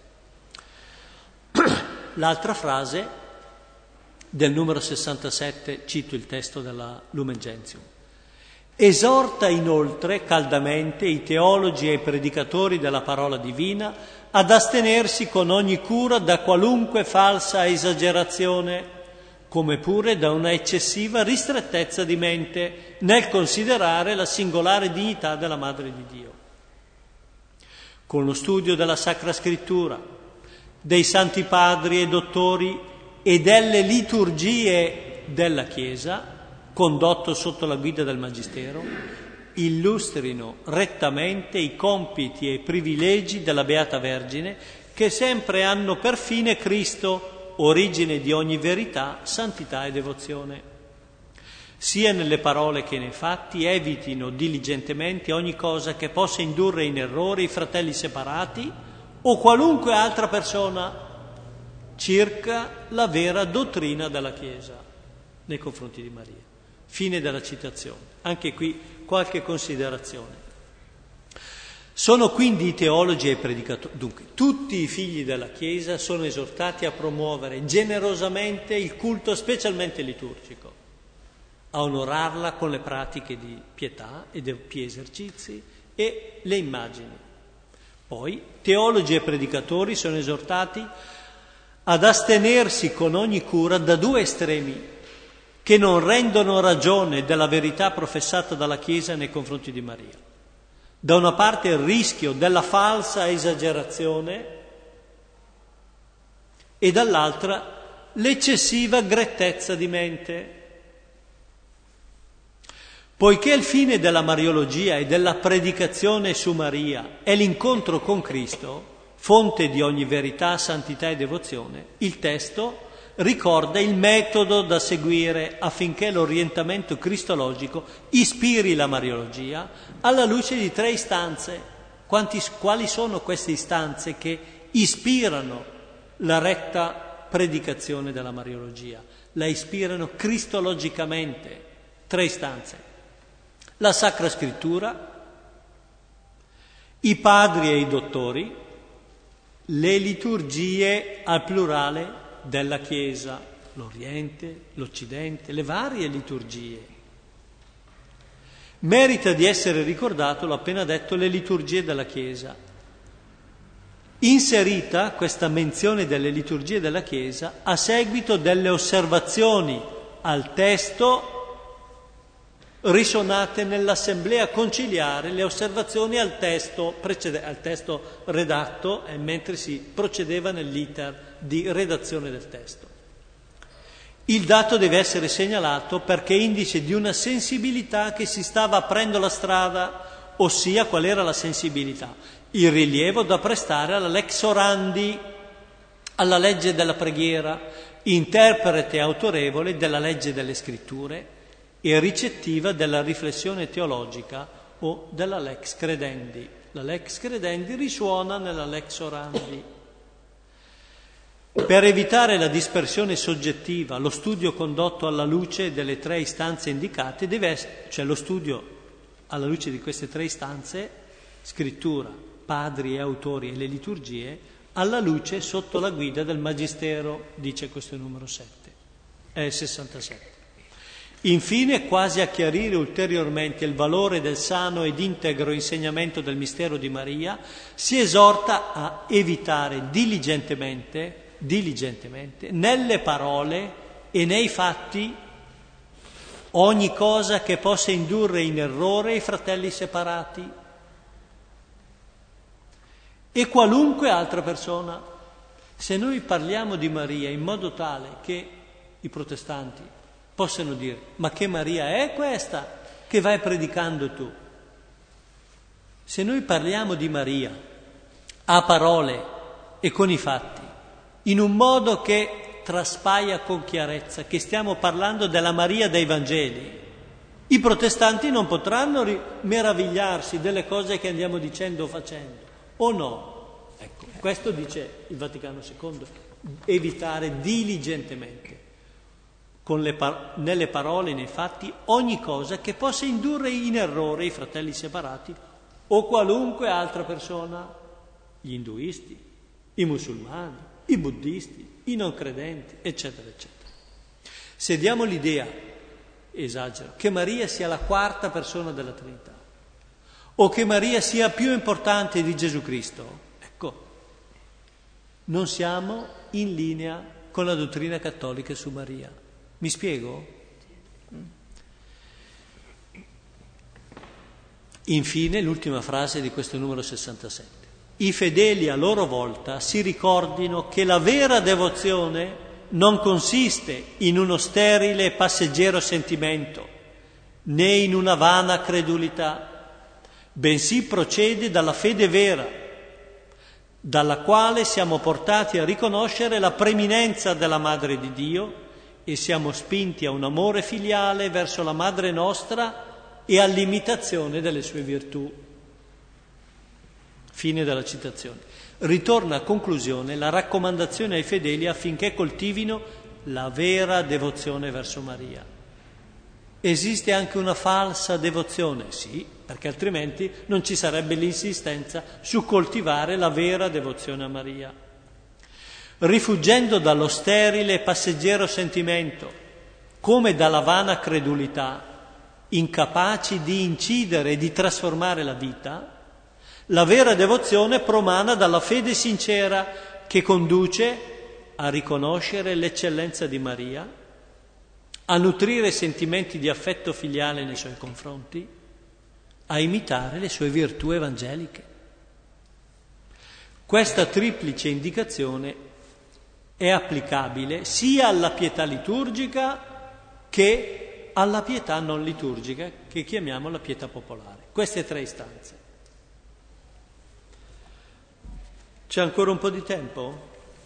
L'altra frase del numero sessantasette, cito il testo della Lumen Gentium. Esorta inoltre caldamente i teologi e i predicatori della parola divina ad astenersi con ogni cura da qualunque falsa esagerazione, come pure da una eccessiva ristrettezza di mente nel considerare la singolare dignità della Madre di Dio. Con lo studio della Sacra Scrittura, dei Santi Padri e Dottori e delle liturgie della Chiesa, condotto sotto la guida del Magistero, illustrino rettamente i compiti e i privilegi della Beata Vergine, che sempre hanno per fine Cristo, origine di ogni verità, santità e devozione. Sia nelle parole che nei fatti evitino diligentemente ogni cosa che possa indurre in errore i fratelli separati o qualunque altra persona circa la vera dottrina della Chiesa nei confronti di Maria. Fine della citazione. Anche qui qualche considerazione. Sono quindi i teologi e i predicatori, dunque tutti i figli della Chiesa sono esortati a promuovere generosamente il culto, specialmente liturgico, a onorarla con le pratiche di pietà e dei pie esercizi e le immagini. Poi teologi e predicatori sono esortati ad astenersi con ogni cura da due estremi che non rendono ragione della verità professata dalla Chiesa nei confronti di Maria. Da una parte il rischio della falsa esagerazione e dall'altra l'eccessiva grettezza di mente. Poiché il fine della mariologia e della predicazione su Maria è l'incontro con Cristo, fonte di ogni verità, santità e devozione, il testo ricorda il metodo da seguire affinché l'orientamento cristologico ispiri la mariologia alla luce di tre istanze. Quanti, quali sono queste istanze che ispirano la retta predicazione della mariologia? La ispirano cristologicamente. Tre istanze. La Sacra Scrittura, i padri e i dottori, le liturgie al plurale della Chiesa, l'Oriente, l'Occidente, le varie liturgie. Merita di essere ricordato, l'ho appena detto, le liturgie della Chiesa. Inserita questa menzione delle liturgie della Chiesa a seguito delle osservazioni al testo risuonate nell'assemblea conciliare, le osservazioni al testo, precede, al testo redatto eh, mentre si procedeva nell'iter di redazione del testo. Il dato deve essere segnalato perché è indice di una sensibilità che si stava aprendo la strada, ossia qual era la sensibilità? Il rilievo da prestare alla lex orandi, alla legge della preghiera, interprete autorevole della legge delle scritture e ricettiva della riflessione teologica o della lex credendi. La lex credendi risuona nella lex orandi. Per evitare la dispersione soggettiva, lo studio condotto alla luce delle tre istanze indicate deve essere, cioè lo studio alla luce di queste tre istanze, scrittura, padri e autori e le liturgie, alla luce sotto la guida del Magistero, dice questo numero sette. è il sessantasette. Infine, quasi a chiarire ulteriormente il valore del sano ed integro insegnamento del mistero di Maria, si esorta a evitare diligentemente, diligentemente, nelle parole e nei fatti, ogni cosa che possa indurre in errore i fratelli separati e qualunque altra persona. Se noi parliamo di Maria in modo tale che i protestanti possano dire: ma che Maria è questa che vai predicando tu? Se noi parliamo di Maria a parole e con i fatti, in un modo che traspaia con chiarezza che stiamo parlando della Maria dei Vangeli, i protestanti non potranno ri- meravigliarsi delle cose che andiamo dicendo o facendo, o no? Ecco, questo dice il Vaticano secondo, evitare diligentemente con le par- nelle parole e nei fatti ogni cosa che possa indurre in errore i fratelli separati o qualunque altra persona, gli induisti, i musulmani, i buddisti, i non credenti, eccetera, eccetera. Se diamo l'idea, esagero, che Maria sia la quarta persona della Trinità o che Maria sia più importante di Gesù Cristo, ecco, non siamo in linea con la dottrina cattolica su Maria. Mi spiego? Infine, l'ultima frase di questo numero sessantasette. I fedeli a loro volta si ricordino che la vera devozione non consiste in uno sterile e passeggero sentimento, né in una vana credulità, bensì procede dalla fede vera, dalla quale siamo portati a riconoscere la preminenza della Madre di Dio e siamo spinti a un amore filiale verso la Madre nostra e all'imitazione delle sue virtù. Fine della citazione. Ritorna a conclusione la raccomandazione ai fedeli affinché coltivino la vera devozione verso Maria. Esiste anche una falsa devozione? Sì, perché altrimenti non ci sarebbe l'insistenza su coltivare la vera devozione a Maria. Rifuggendo dallo sterile e passeggero sentimento, come dalla vana credulità, incapaci di incidere e di trasformare la vita, la vera devozione promana dalla fede sincera che conduce a riconoscere l'eccellenza di Maria, a nutrire sentimenti di affetto filiale nei suoi confronti, a imitare le sue virtù evangeliche. Questa triplice indicazione è applicabile sia alla pietà liturgica che alla pietà non liturgica, che chiamiamo la pietà popolare. Queste tre istanze. C'è ancora un po' di tempo?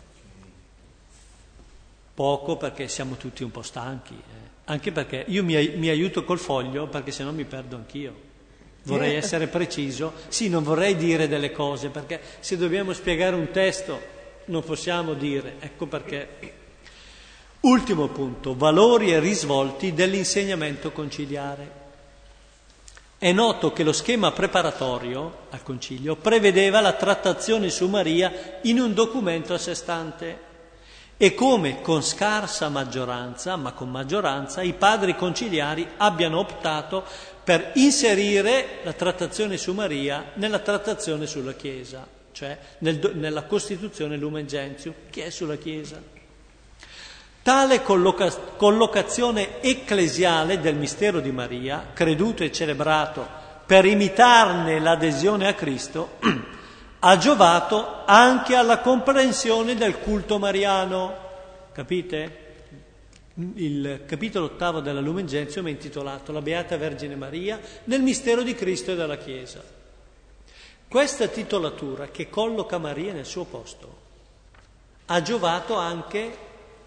Poco, perché siamo tutti un po' stanchi, eh. Anche perché io mi, mi aiuto col foglio, perché sennò mi perdo anch'io. Vorrei essere preciso, sì, non vorrei dire delle cose, perché se dobbiamo spiegare un testo non possiamo dire, ecco perché. Ultimo punto, valori e risvolti dell'insegnamento conciliare. È noto che lo schema preparatorio al concilio prevedeva la trattazione su Maria in un documento a sé stante e come con scarsa maggioranza, ma con maggioranza, i padri conciliari abbiano optato per inserire la trattazione su Maria nella trattazione sulla Chiesa, cioè nel, nella Costituzione Lumen Gentium, che è sulla Chiesa. Tale colloca- collocazione ecclesiale del mistero di Maria, creduto e celebrato per imitarne l'adesione a Cristo, ha giovato anche alla comprensione del culto mariano. Capite? Il capitolo ottavo della Lumen Gentium è intitolato La Beata Vergine Maria nel mistero di Cristo e della Chiesa. Questa titolatura, che colloca Maria nel suo posto, ha giovato anche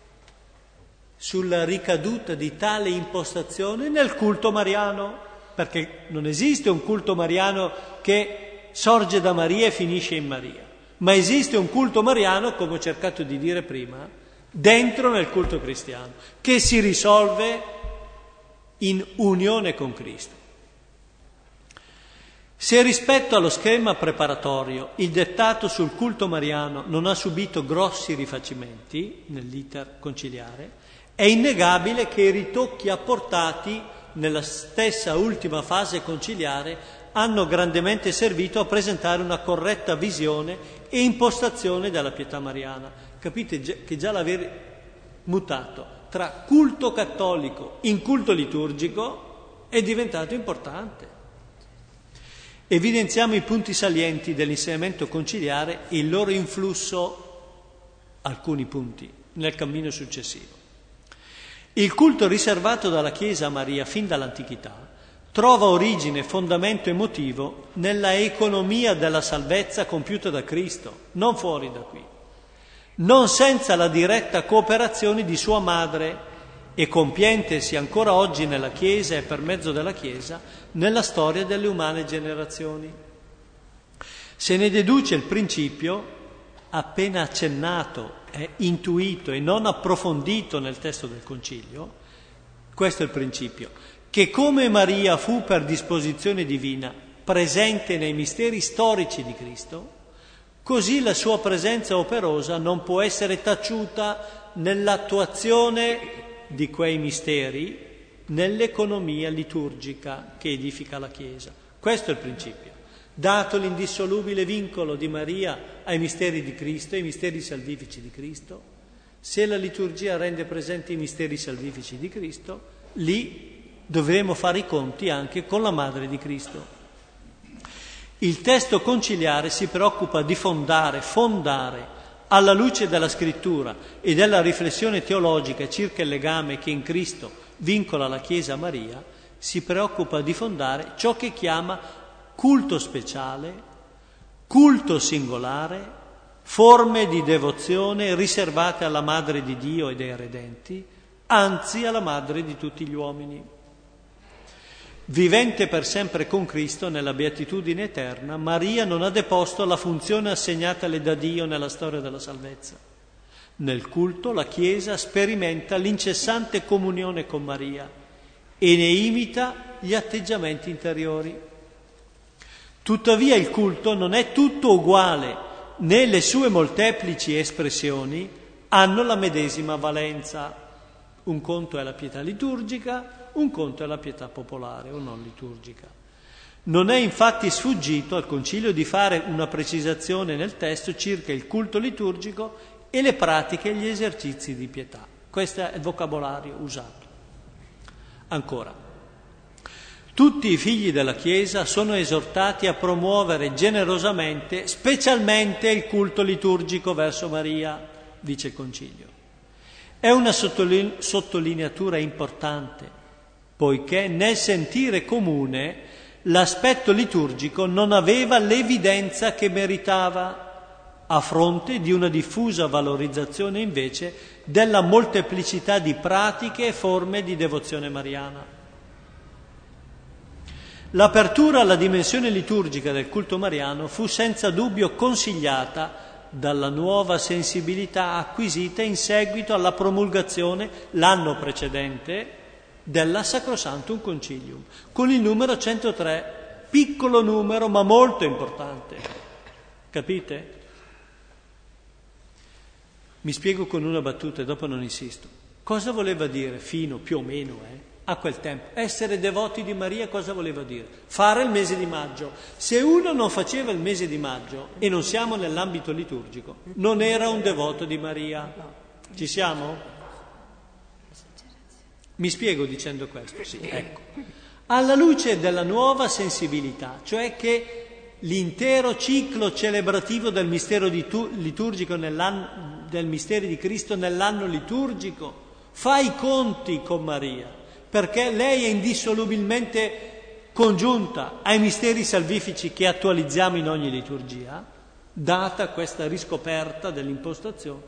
sulla ricaduta di tale impostazione nel culto mariano, perché non esiste un culto mariano che sorge da Maria e finisce in Maria, ma esiste un culto mariano, come ho cercato di dire prima, dentro nel culto cristiano, che si risolve in unione con Cristo. Se rispetto allo schema preparatorio il dettato sul culto mariano non ha subito grossi rifacimenti nell'iter conciliare, È innegabile che i ritocchi apportati nella stessa ultima fase conciliare hanno grandemente servito a presentare una corretta visione e impostazione della pietà mariana. Capite che già l'aver mutato tra culto cattolico in culto liturgico è diventato importante. Evidenziamo i punti salienti dell'insegnamento conciliare e il loro influsso, alcuni punti, nel cammino successivo. Il culto riservato dalla Chiesa a Maria fin dall'antichità trova origine, fondamento e motivo nella economia della salvezza compiuta da Cristo, non fuori da qui, non senza la diretta cooperazione di sua madre e compientesi ancora oggi nella Chiesa e per mezzo della Chiesa nella storia delle umane generazioni. Se ne deduce il principio, appena accennato, eh, intuito e non approfondito nel testo del Concilio, questo è il principio, che come Maria fu per disposizione divina presente nei misteri storici di Cristo, così la sua presenza operosa non può essere taciuta nell'attuazione di quei misteri, nell'economia liturgica che edifica la Chiesa. Questo è il principio. Dato l'indissolubile vincolo di Maria ai misteri di Cristo, ai misteri salvifici di Cristo, se la liturgia rende presenti i misteri salvifici di Cristo, lì dovremo fare i conti anche con la Madre di Cristo. Il testo conciliare si preoccupa di fondare, fondare, alla luce della Scrittura e della riflessione teologica circa il legame che in Cristo vincola la Chiesa a Maria, si preoccupa di fondare ciò che chiama culto speciale, culto singolare, forme di devozione riservate alla Madre di Dio e dei redenti, anzi alla Madre di tutti gli uomini. Vivente per sempre con Cristo nella beatitudine eterna, Maria non ha deposto la funzione assegnatale da Dio nella storia della salvezza. Nel culto la Chiesa sperimenta l'incessante comunione con Maria e ne imita gli atteggiamenti interiori. Tuttavia il culto non è tutto uguale, né le sue molteplici espressioni hanno la medesima valenza. Un conto è la pietà liturgica, un conto è la pietà popolare o non liturgica. Non è infatti sfuggito al Concilio di fare una precisazione nel testo circa il culto liturgico e le pratiche e gli esercizi di pietà. Questo è il vocabolario usato. Ancora, tutti i figli della Chiesa sono esortati a promuovere generosamente, specialmente il culto liturgico verso Maria, dice il Concilio. È una sottolineatura importante, poiché nel sentire comune l'aspetto liturgico non aveva l'evidenza che meritava, a fronte di una diffusa valorizzazione invece della molteplicità di pratiche e forme di devozione mariana. L'apertura alla dimensione liturgica del culto mariano fu senza dubbio consigliata dalla nuova sensibilità acquisita in seguito alla promulgazione l'anno precedente della Sacrosanctum Concilium, con il numero centotré, piccolo numero ma molto importante. Capite? Mi spiego con una battuta e dopo non insisto. Cosa voleva dire fino, più o meno, eh, a quel tempo? Essere devoti di Maria cosa voleva dire? Fare il mese di maggio. Se uno non faceva il mese di maggio, e non siamo nell'ambito liturgico, non era un devoto di Maria. Ci siamo? Mi spiego dicendo questo, sì, ecco. Alla luce della nuova sensibilità, cioè che l'intero ciclo celebrativo del mistero liturgico nell'anno, del mistero di Cristo nell'anno liturgico fa i conti con Maria, perché lei è indissolubilmente congiunta ai misteri salvifici che attualizziamo in ogni liturgia, data questa riscoperta dell'impostazione.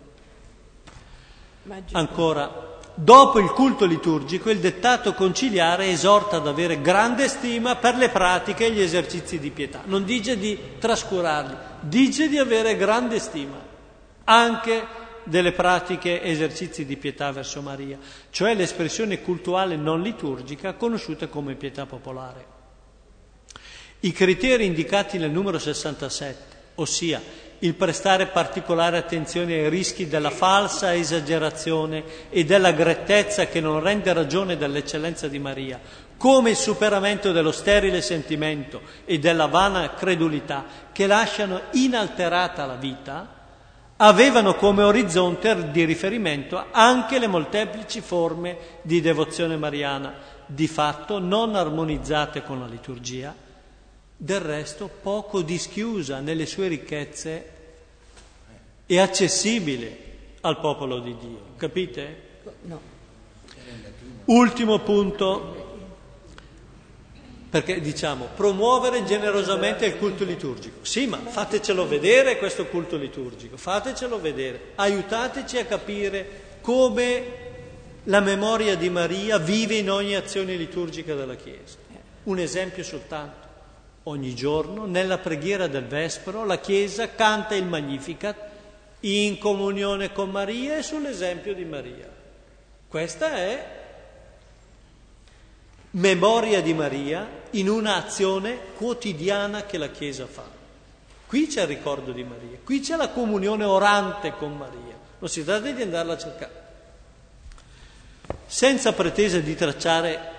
Ancora, dopo il culto liturgico, il dettato conciliare esorta ad avere grande stima per le pratiche e gli esercizi di pietà. Non dice di trascurarli, dice di avere grande stima anche delle pratiche e esercizi di pietà verso Maria, cioè l'espressione cultuale non liturgica conosciuta come pietà popolare. I criteri indicati nel numero sessantasette, ossia il prestare particolare attenzione ai rischi della falsa esagerazione e della grettezza che non rende ragione dell'eccellenza di Maria, come il superamento dello sterile sentimento e della vana credulità che lasciano inalterata la vita, avevano come orizzonte di riferimento anche le molteplici forme di devozione mariana, di fatto non armonizzate con la liturgia, del resto poco dischiusa nelle sue ricchezze e accessibile al popolo di Dio. Capite? No. Ultimo punto, perché diciamo promuovere generosamente il culto liturgico. Sì, ma fatecelo vedere questo culto liturgico, fatecelo vedere, aiutateci a capire come la memoria di Maria vive in ogni azione liturgica della Chiesa. Un esempio soltanto. Ogni giorno, nella preghiera del Vespero, la Chiesa canta il Magnificat in comunione con Maria e sull'esempio di Maria. Questa è memoria di Maria in un'azione quotidiana che la Chiesa fa. Qui c'è il ricordo di Maria, qui c'è la comunione orante con Maria. Non si tratta di andarla a cercare. Senza pretesa di tracciare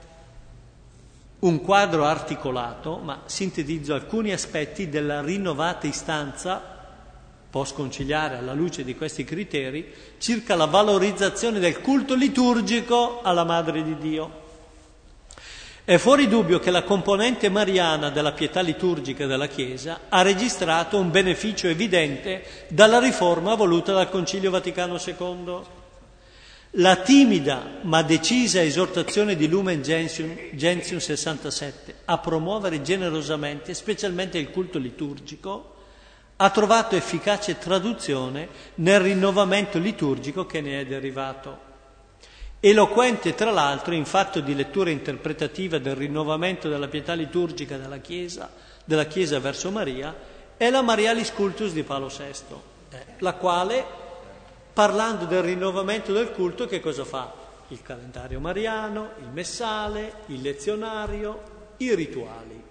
un quadro articolato, ma sintetizzo alcuni aspetti della rinnovata istanza, post conciliare alla luce di questi criteri, circa la valorizzazione del culto liturgico alla Madre di Dio. È fuori dubbio che la componente mariana della pietà liturgica della Chiesa ha registrato un beneficio evidente dalla riforma voluta dal Concilio Vaticano secondo. La timida ma decisa esortazione di Lumen Gentium, Gentium sessantasette a promuovere generosamente, specialmente il culto liturgico, ha trovato efficace traduzione nel rinnovamento liturgico che ne è derivato. Eloquente tra l'altro in fatto di lettura interpretativa del rinnovamento della pietà liturgica della Chiesa, della Chiesa verso Maria, è la Marialis Cultus di Paolo sesto, eh, la quale, parlando del rinnovamento del culto, che cosa fa? Il calendario mariano, il messale, il lezionario, i rituali.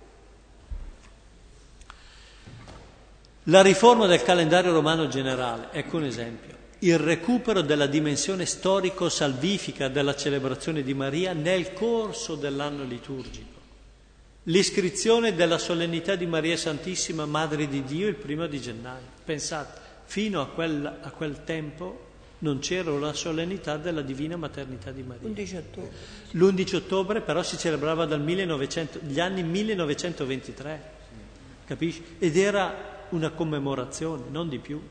La riforma del calendario romano generale, ecco un esempio. Il recupero della dimensione storico-salvifica della celebrazione di Maria nel corso dell'anno liturgico. L'iscrizione della solennità di Maria Santissima, Madre di Dio, il primo di gennaio. Pensate, fino a quel, a quel tempo non c'era la solennità della Divina Maternità di Maria. undici ottobre. L'undici ottobre però si celebrava dal millenovecento, gli anni millenovecentoventitré, capisci? Ed era una commemorazione, non di più.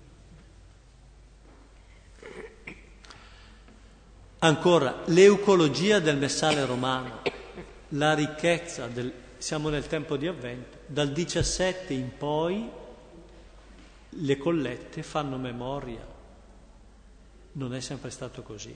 Ancora, l'eucologia del messale romano, la ricchezza del... Siamo nel tempo di Avvento, dal diciassette in poi le collette fanno memoria, non è sempre stato così.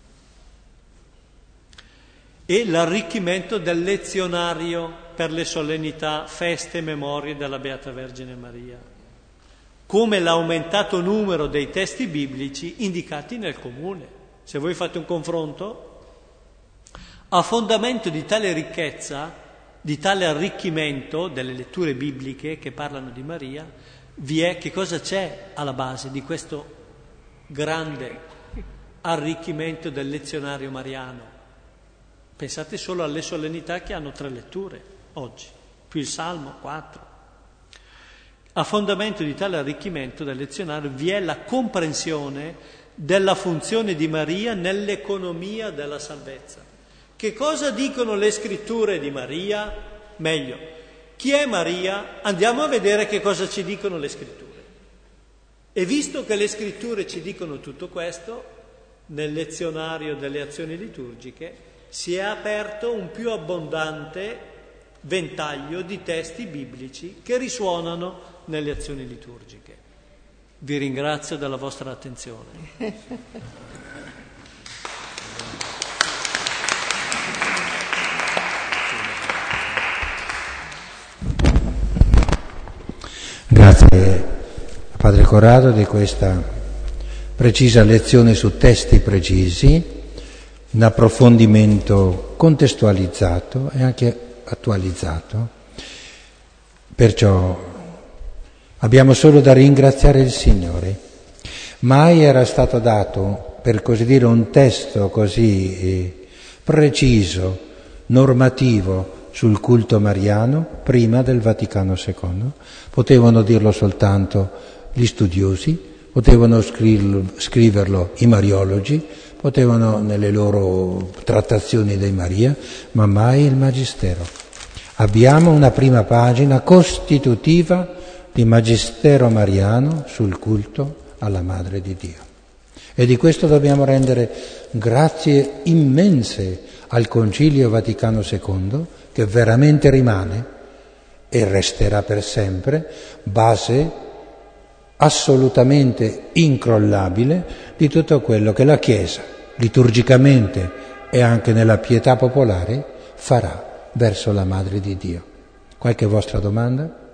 E l'arricchimento del lezionario per le solennità, feste e memorie della Beata Vergine Maria, come l'aumentato numero dei testi biblici indicati nel comune. Se voi fate un confronto, a fondamento di tale ricchezza, di tale arricchimento delle letture bibliche che parlano di Maria, vi è, che cosa c'è alla base di questo grande arricchimento del lezionario mariano? Pensate solo alle solennità che hanno tre letture oggi, più il Salmo, quattro. A fondamento di tale arricchimento del lezionario vi è la comprensione della funzione di Maria nell'economia della salvezza. Che cosa dicono le scritture di Maria? Meglio, chi è Maria? Andiamo a vedere che cosa ci dicono le scritture. E visto che le scritture ci dicono tutto questo, nel lezionario delle azioni liturgiche si è aperto un più abbondante ventaglio di testi biblici che risuonano nelle azioni liturgiche. Vi ringrazio della vostra attenzione. Grazie a Padre Corrado di questa precisa lezione su testi precisi, un approfondimento contestualizzato e anche attualizzato. Perciò Abbiamo solo da ringraziare il Signore. Mai era stato dato, per così dire, un testo così eh, preciso, normativo sul culto mariano prima del Vaticano secondo. Potevano dirlo soltanto gli studiosi, potevano scriverlo, scriverlo i mariologi, potevano nelle loro trattazioni dei Maria, ma mai il Magistero. Abbiamo una prima pagina costitutiva di Magistero mariano sul culto alla Madre di Dio. E di questo dobbiamo rendere grazie immense al Concilio Vaticano secondo, che veramente rimane e resterà per sempre base assolutamente incrollabile di tutto quello che la Chiesa, liturgicamente e anche nella pietà popolare, farà verso la Madre di Dio. Qualche vostra domanda?